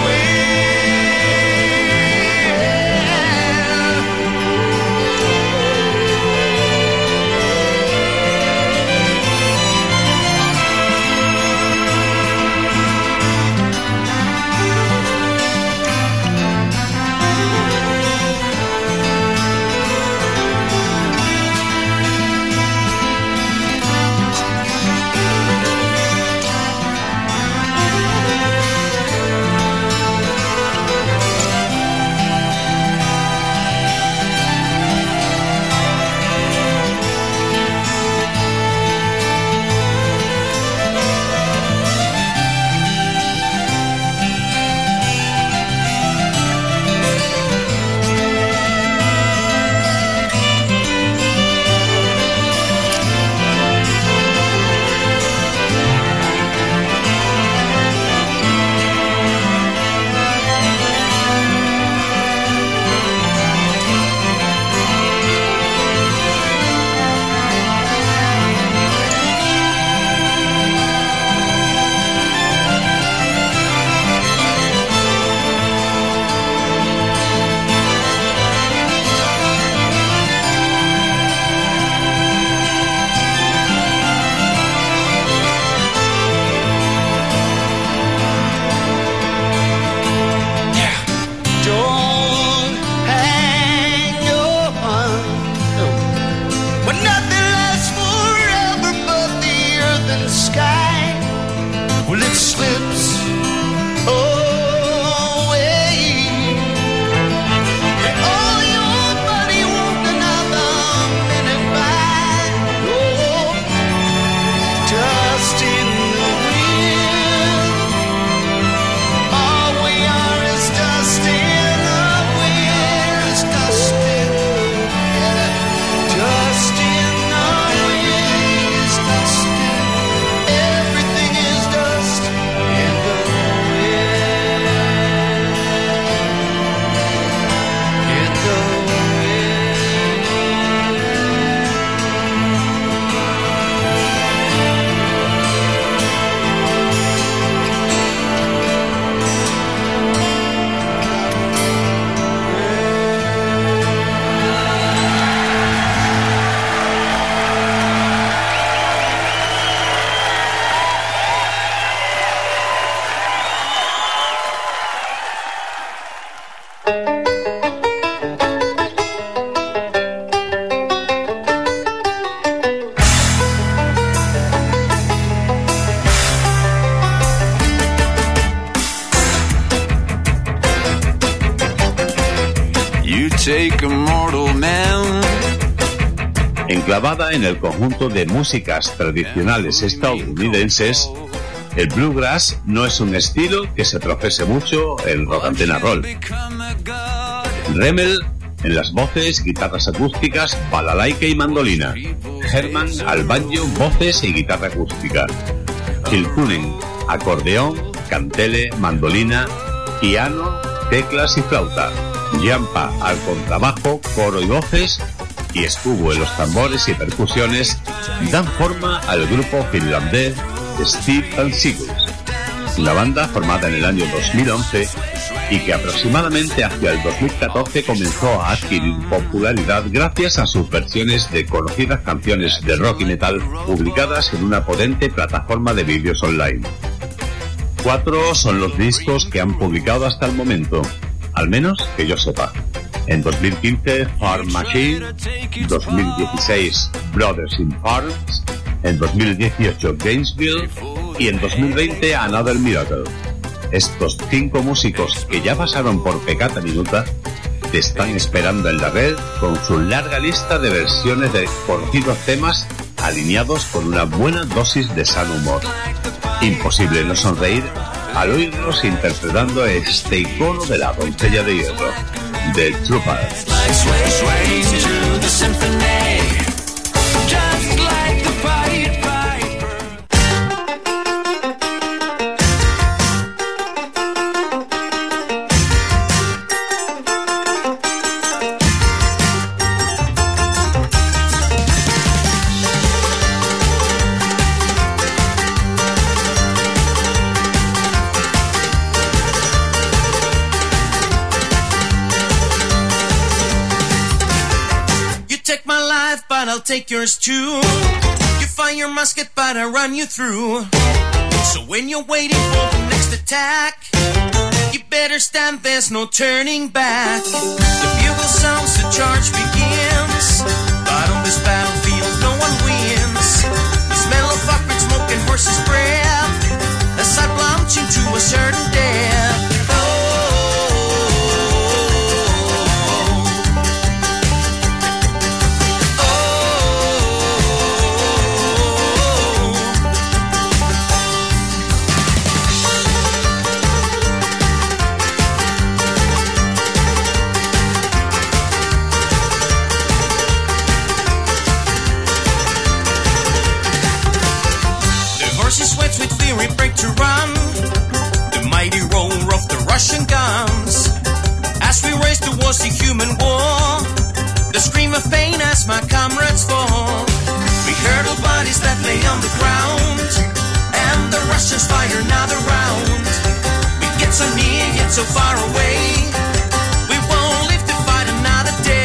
[SPEAKER 16] don't hang on. When nothing lasts forever but the earth and sky, well, it slips away. And all your body won't another minute by. Oh, dust in the wind. All we are is dust in the wind. Dust in the wind. Dust in the wind. Dust in. Everything is dust in the wind. In the
[SPEAKER 6] You take a mortal man
[SPEAKER 17] Enclavada en el conjunto de músicas tradicionales estadounidenses, el bluegrass no es un estilo que se profese mucho en Rock Antena Roll. Remmel en las voces, guitarras acústicas, balalaika y mandolina. Herman al banjo, voces y guitarra acústica. Kiltunen, acordeón, cantele, mandolina, piano, teclas y flauta. Jampa al contrabajo, coro y voces, y Escubo en los tambores y percusiones dan forma al grupo finlandés Steve and Sigurds, una banda formada en el año 2011 y que aproximadamente hacia el 2014 comenzó a adquirir popularidad gracias a sus versiones de conocidas canciones de rock y metal publicadas en una potente plataforma de vídeos online. 4 son los discos que han publicado hasta el momento, al menos que yo sepa. En 2015, Farm Machine, 2016, Brothers in Arms, en 2018, Gainesville y en 2020, Another Miracle. Estos 5 músicos que ya pasaron por Pecata Minuta te están esperando en la red con su larga lista de versiones de conocidos temas alineados con una buena dosis de sano humor. Imposible no sonreír al oírlos interpretando este icono de la doncella de hierro, The Troopers.
[SPEAKER 20] I'll take yours too. You fire your musket, but I run you through. So when you're waiting for the next attack, you better stand, there's no turning back. The bugle sounds, the charge begins. But on this battlefield, no one wins. The smell of bucket smoke and horse's breath as I plunge into a certain death. Sweats with fury break to run, the mighty roar of the Russian guns. As we race towards the human war, the scream of pain as my comrades fall. We hurdle bodies that lay on the ground, and the Russians fire another round. We get so near yet so far away, we won't live to fight another day.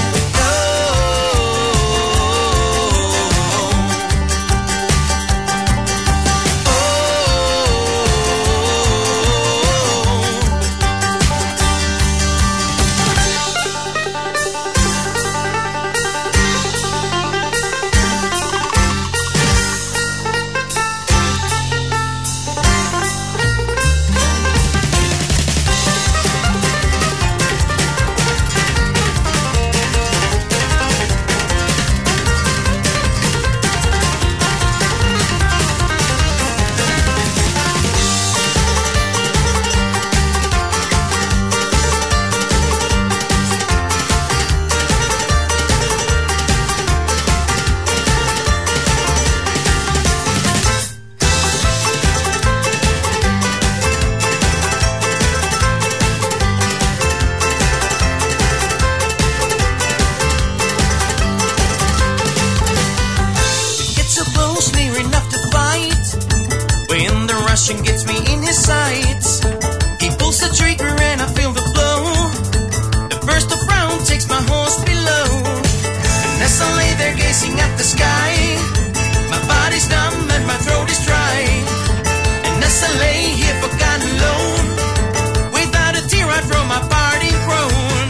[SPEAKER 20] Gets me in his sights. He pulls the trigger and I feel the blow. The burst of round takes my horse below. And as I lay there gazing at the sky, my body's numb and my throat is dry. And as I lay here forgotten alone, without a tear right from my parting crone.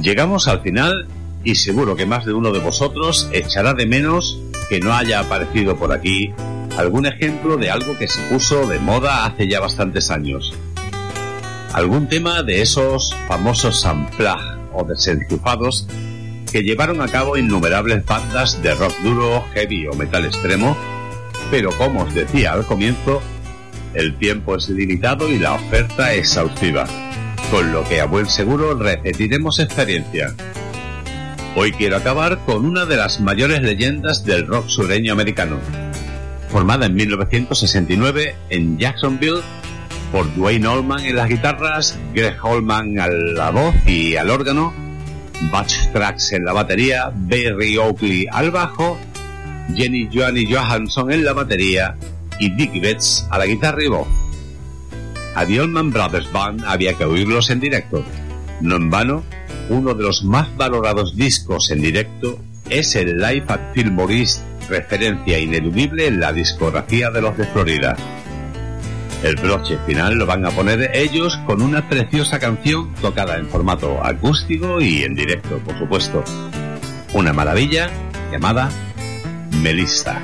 [SPEAKER 17] Llegamos al final y seguro que más de uno de vosotros echará de menos que no haya aparecido por aquí algún ejemplo de algo que se puso de moda hace ya bastantes años. Algún tema de esos famosos unplugged o desenchufados que llevaron a cabo innumerables bandas de rock duro, heavy o metal extremo, pero como os decía al comienzo, el tiempo es limitado y la oferta exhaustiva, con lo que a buen seguro repetiremos experiencia. Hoy quiero acabar con una de las mayores leyendas del rock sureño americano, formada en 1969 en Jacksonville por Duane Allman en las guitarras, Greg Allman a la voz y al órgano, Butch Trax en la batería, Barry Oakley al bajo, Johnny Johansson en la batería y Dick Betts a la guitarra y voz. A The Allman Brothers Band había que oírlos en directo. No en vano, uno de los más valorados discos en directo es el Live at Fillmore East, referencia ineludible en la discografía de los de Florida. El broche final lo van a poner ellos con una preciosa canción tocada en formato acústico y en directo, por supuesto. Una maravilla llamada Melissa.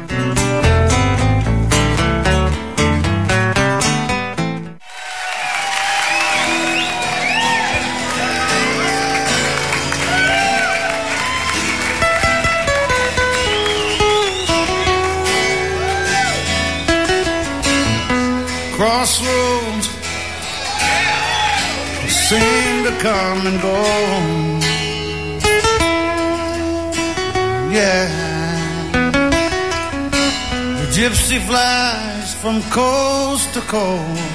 [SPEAKER 8] Crossroads seem to come and go. Yeah, the gypsy flies from coast to coast,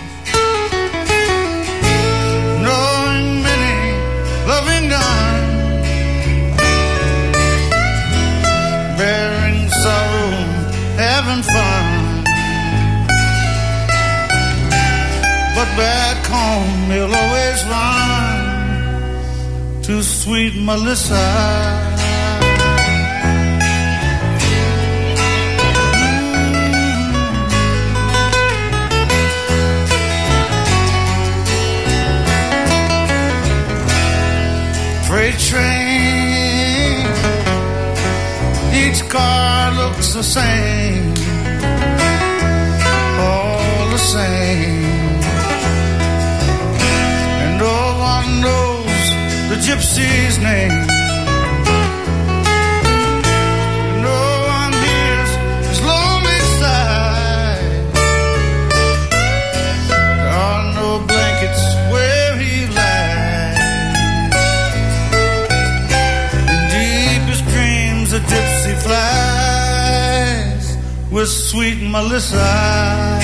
[SPEAKER 8] knowing many loving guns, bearing sorrow, having fun. But back home he'll always run to sweet Melissa. Freight train, each car looks the same, all the same. No one knows the gypsy's name. No one hears his lonely sigh. There are no blankets where he lies. In deepest dreams a gypsy flies with sweet Melissa.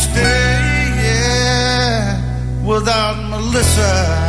[SPEAKER 8] stay without Melissa.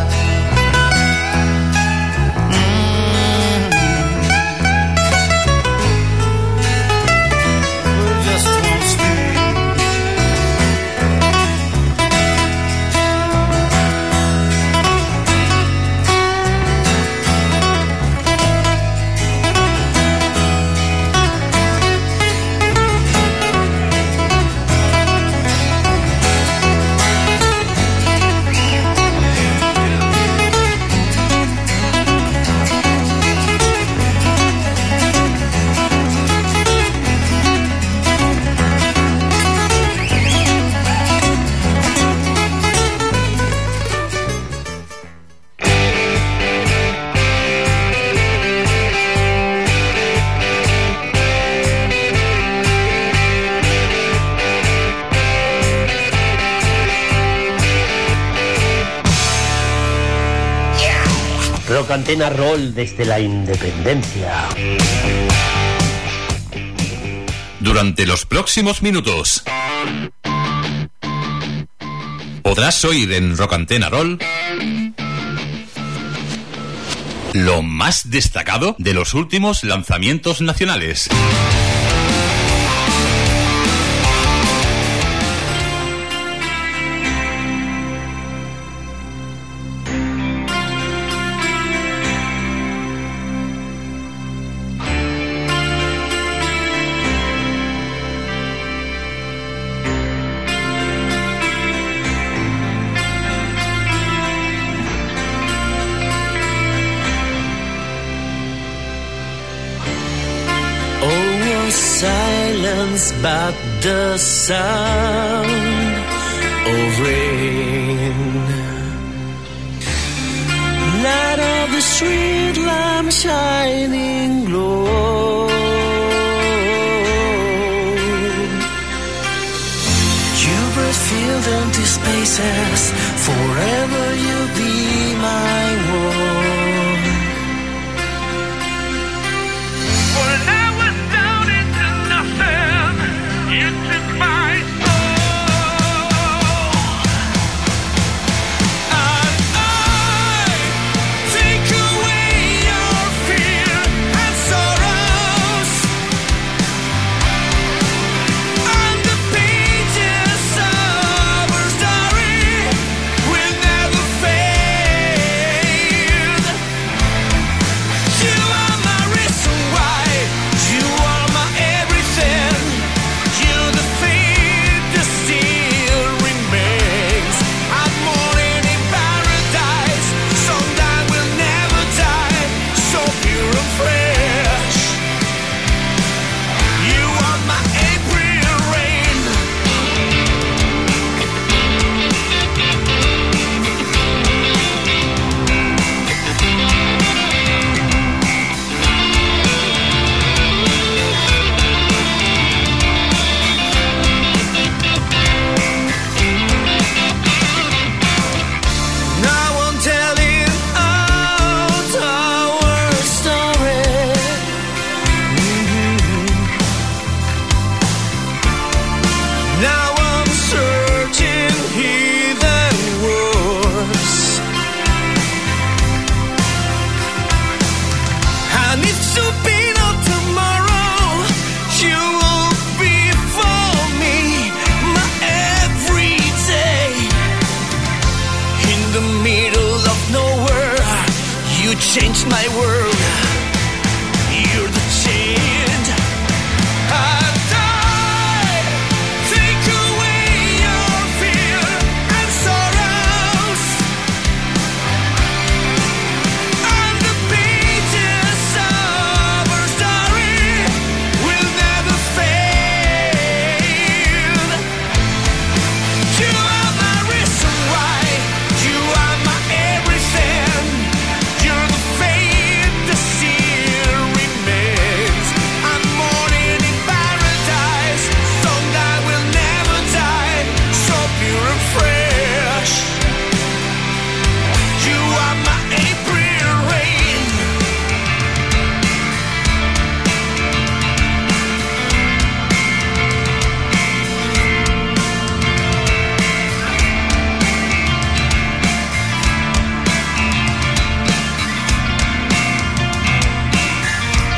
[SPEAKER 21] Rock Antena Roll desde la independencia.
[SPEAKER 3] Durante los próximos minutos podrás oír en Rock Antena Roll lo más destacado de los últimos lanzamientos nacionales.
[SPEAKER 16] Silence but the sound of rain. Light of the street lamp shining glow. You breath-filled empty spaces, forever you'll be my world.
[SPEAKER 6] When I was down into nothing, you took my soul. And I take away your fear and sorrows, and the pages of our story will never fade. You are my reason why, you are my everything. You're the fate that still remains. I'm morning in paradise, sunlight will never die, so pure and fresh. You are my April rain. Now I'm telling out our story. Now I'm searching hidden words, and if to be not tomorrow, you will be for me my everyday. In the middle of nowhere, you changed my world. You're the change. And I take away your fear and sorrows, and the pages of our story will never fade. You are my reason why, you are my everything. You're the fate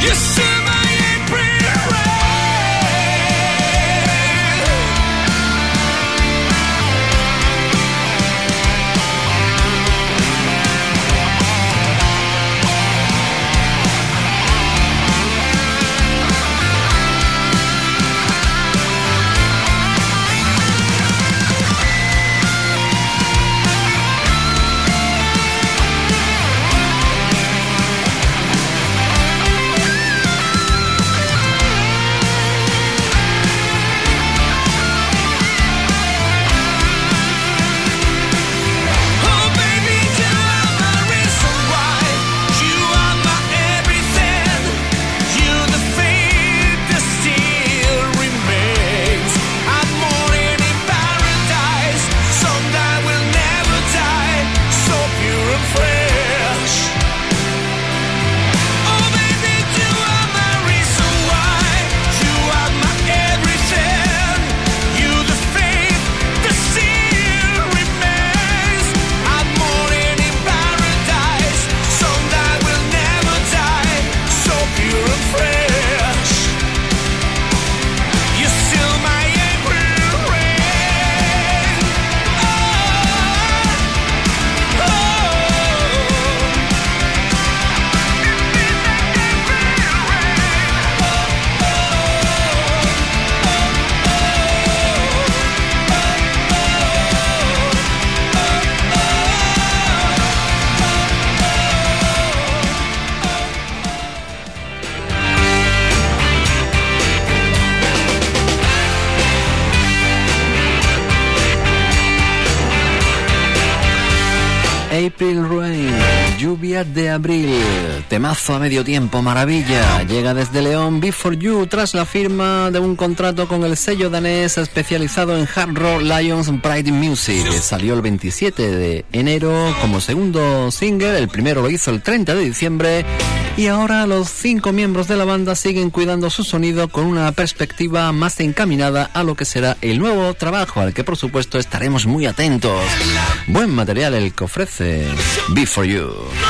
[SPEAKER 4] April Rain, lluvia de abril, temazo a medio tiempo, maravilla. Llega desde León Before You tras la firma de un contrato con el sello danés especializado en hard rock Lions Pride Music. Salió el 27 de enero como segundo single, el primero lo hizo el 30 de diciembre y ahora los 5 miembros de la banda siguen cuidando su sonido con una perspectiva más encaminada a lo que será el nuevo trabajo, al que por supuesto estaremos muy atentos. Buen material el que ofrece Before You.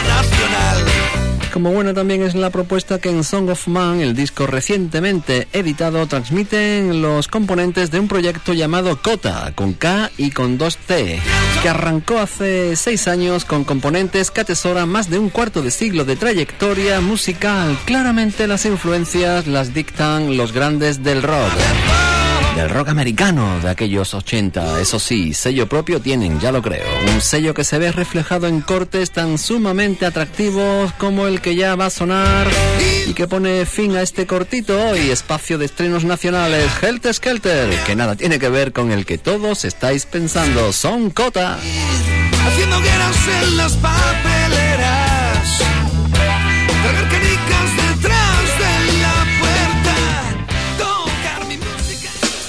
[SPEAKER 4] Como buena también es la propuesta que en Song of Man, el disco recientemente editado, transmiten los componentes de un proyecto llamado Kota, con K y con 2T, que arrancó hace 6 años con componentes que atesoran más de un cuarto de siglo de trayectoria musical. Claramente las influencias las dictan los grandes del rock americano de aquellos 80. Eso sí, sello propio tienen, ya lo creo. Un sello que se ve reflejado en cortes tan sumamente atractivos como el que ya va a sonar y que pone fin a este cortito hoy, espacio de estrenos nacionales, Helter Skelter, que nada tiene que ver con el que todos estáis pensando. Son Kota.
[SPEAKER 16] Haciendo guerras en las papeleras, cargar canicas detrás de la puerta, tocar mi música.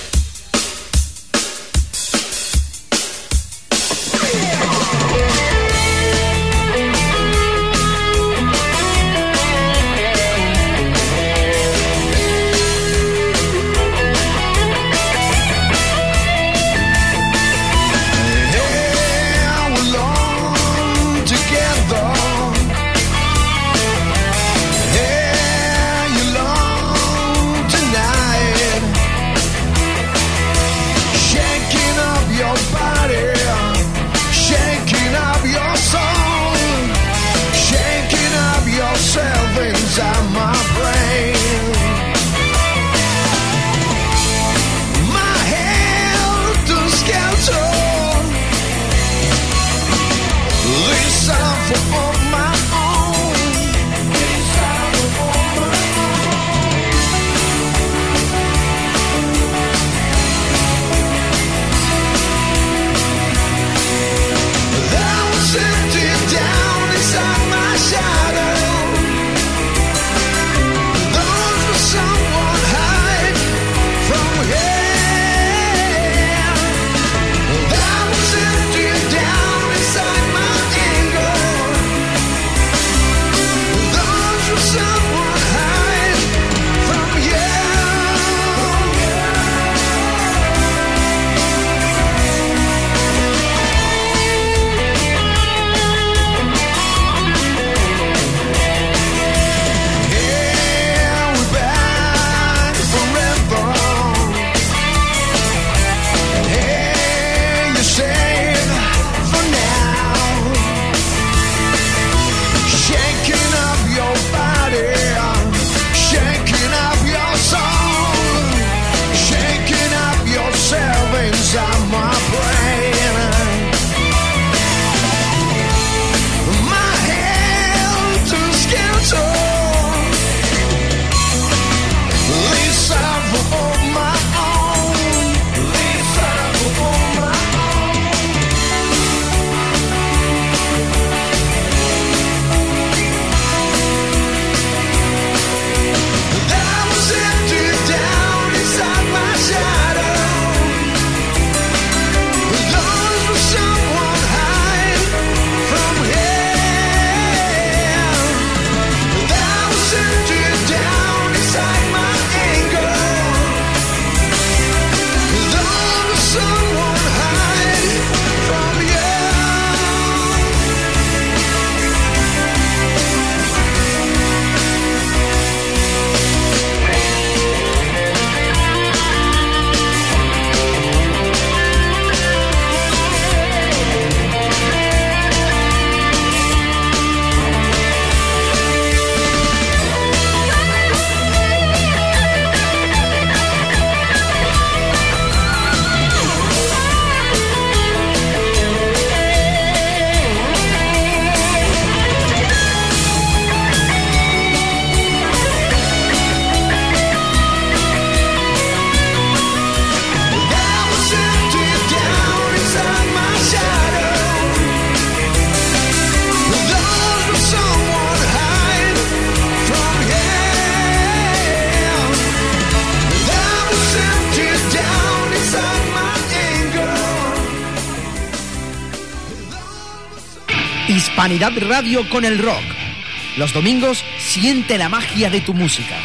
[SPEAKER 16] Inside my brain, my helter skelter, this time for all my own, this time for all my own. I was sitting down inside my shadow.
[SPEAKER 7] Humanidad Radio con el rock. Los domingos siente la magia de tu música.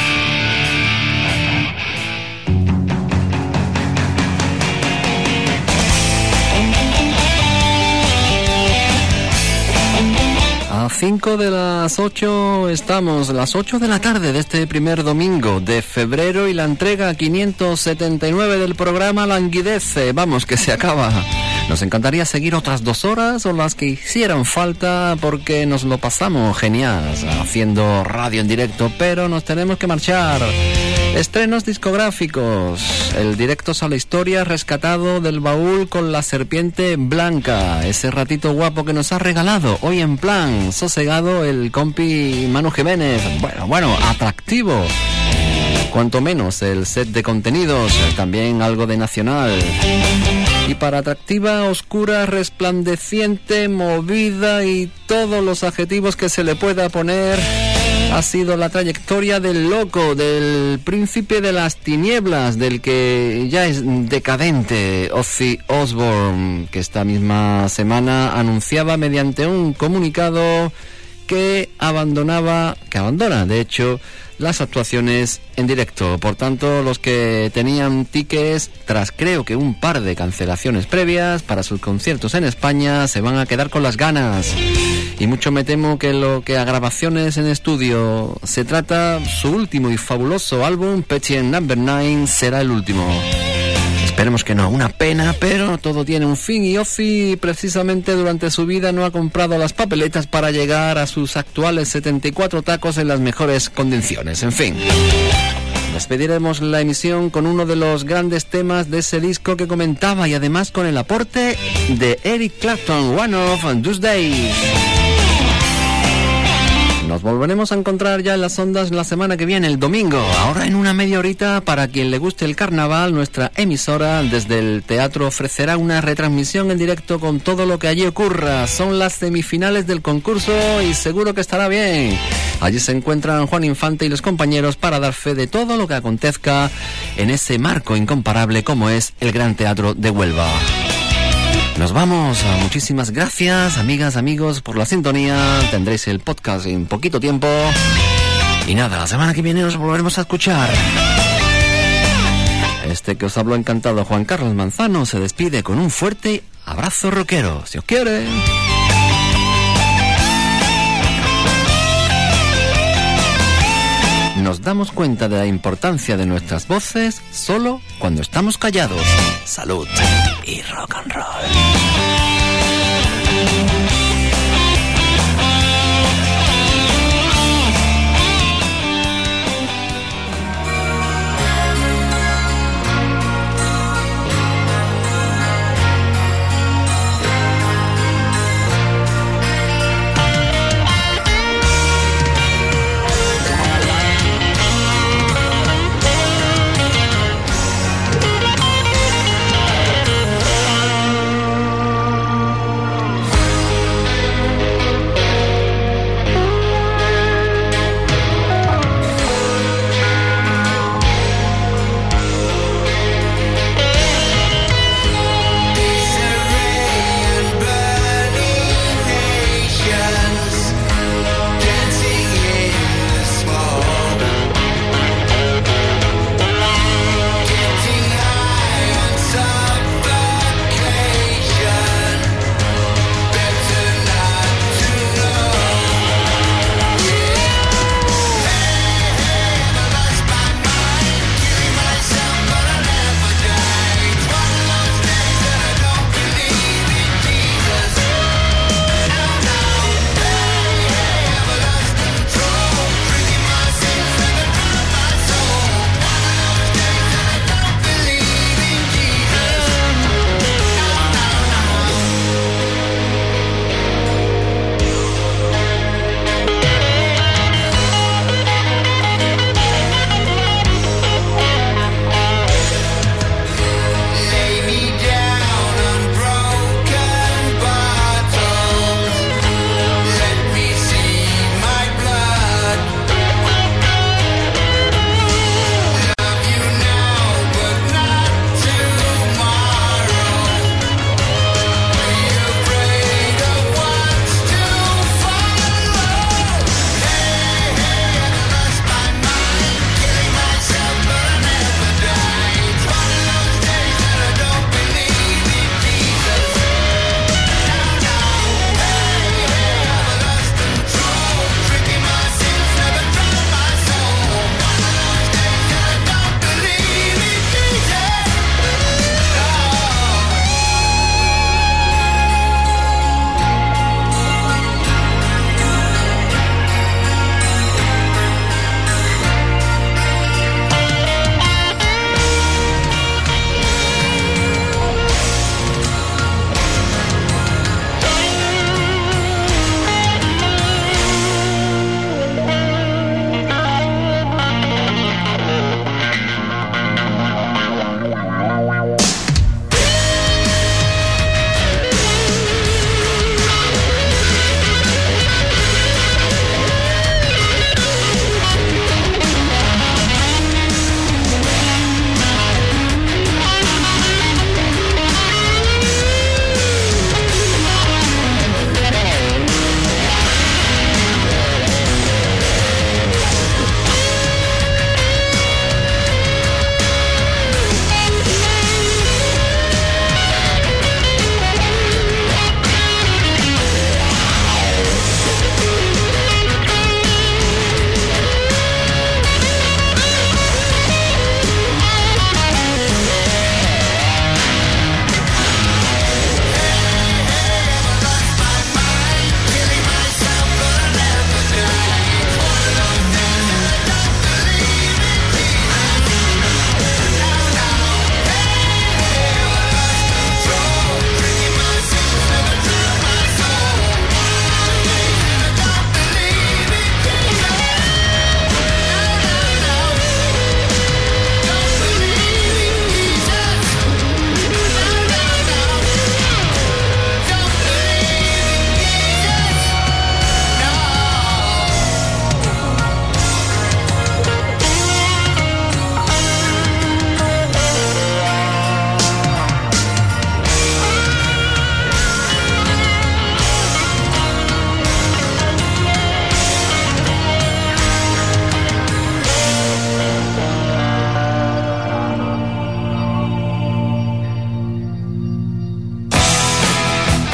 [SPEAKER 4] A 5 de las 8 estamos, las 8 de la tarde de este primer domingo de febrero, y la entrega 579 del programa languidece. Vamos, que se acaba. Nos encantaría seguir otras 2 horas o las que hicieran falta, porque nos lo pasamos genial haciendo radio en directo, pero nos tenemos que marchar. Estrenos discográficos. El Directos a la Historia rescatado del baúl con La Serpiente Blanca. Ese ratito guapo que nos ha regalado hoy en plan sosegado el compi Manu Jiménez. Bueno, atractivo. Cuanto menos el set de contenidos. También algo de nacional. Y para atractiva, oscura, resplandeciente, movida y todos los adjetivos que se le pueda poner, ha sido la trayectoria del loco, del príncipe de las tinieblas, del que ya es decadente, Ozzy Osbourne, que esta misma semana anunciaba mediante un comunicado que abandona, de hecho, las actuaciones en directo. Por tanto, los que tenían tickets, tras creo que un par de cancelaciones previas para sus conciertos en España, se van a quedar con las ganas. Y mucho me temo que lo que a grabaciones en estudio se trata, su último y fabuloso álbum, Patient No. 9, será el último. Esperemos que no, una pena, pero todo tiene un fin, y Ozzy precisamente durante su vida no ha comprado las papeletas para llegar a sus actuales 74 tacos en las mejores condiciones. En fin, despediremos la emisión con uno de los grandes temas de ese disco que comentaba, y además con el aporte de Eric Clapton, One of Those Days. Nos volveremos a encontrar ya en las ondas la semana que viene, el domingo. Ahora en una media horita, para quien le guste el carnaval, nuestra emisora desde el teatro ofrecerá una retransmisión en directo con todo lo que allí ocurra. Son las semifinales del concurso y seguro que estará bien. Allí se encuentran Juan Infante y los compañeros para dar fe de todo lo que acontezca en ese marco incomparable como es el Gran Teatro de Huelva. Nos vamos, muchísimas gracias, amigas, amigos, por la sintonía. Tendréis el podcast en poquito tiempo. Y nada, la semana que viene nos volveremos a escuchar. Este que os habló encantado, Juan Carlos Manzano, se despide con un fuerte abrazo rockero. Si os quiere. Nos damos cuenta de la importancia de nuestras voces solo cuando estamos callados. Salud y rock and roll.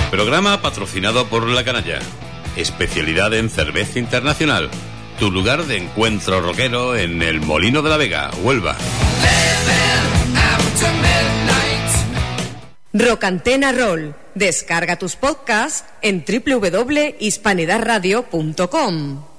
[SPEAKER 3] Programa patrocinado por La Canalla. Especialidad en cerveza internacional. Tu lugar de encuentro rockero en el Molino de la Vega, Huelva.
[SPEAKER 13] Rock Antena Roll. Descarga tus podcasts en www.hispanidadradio.com.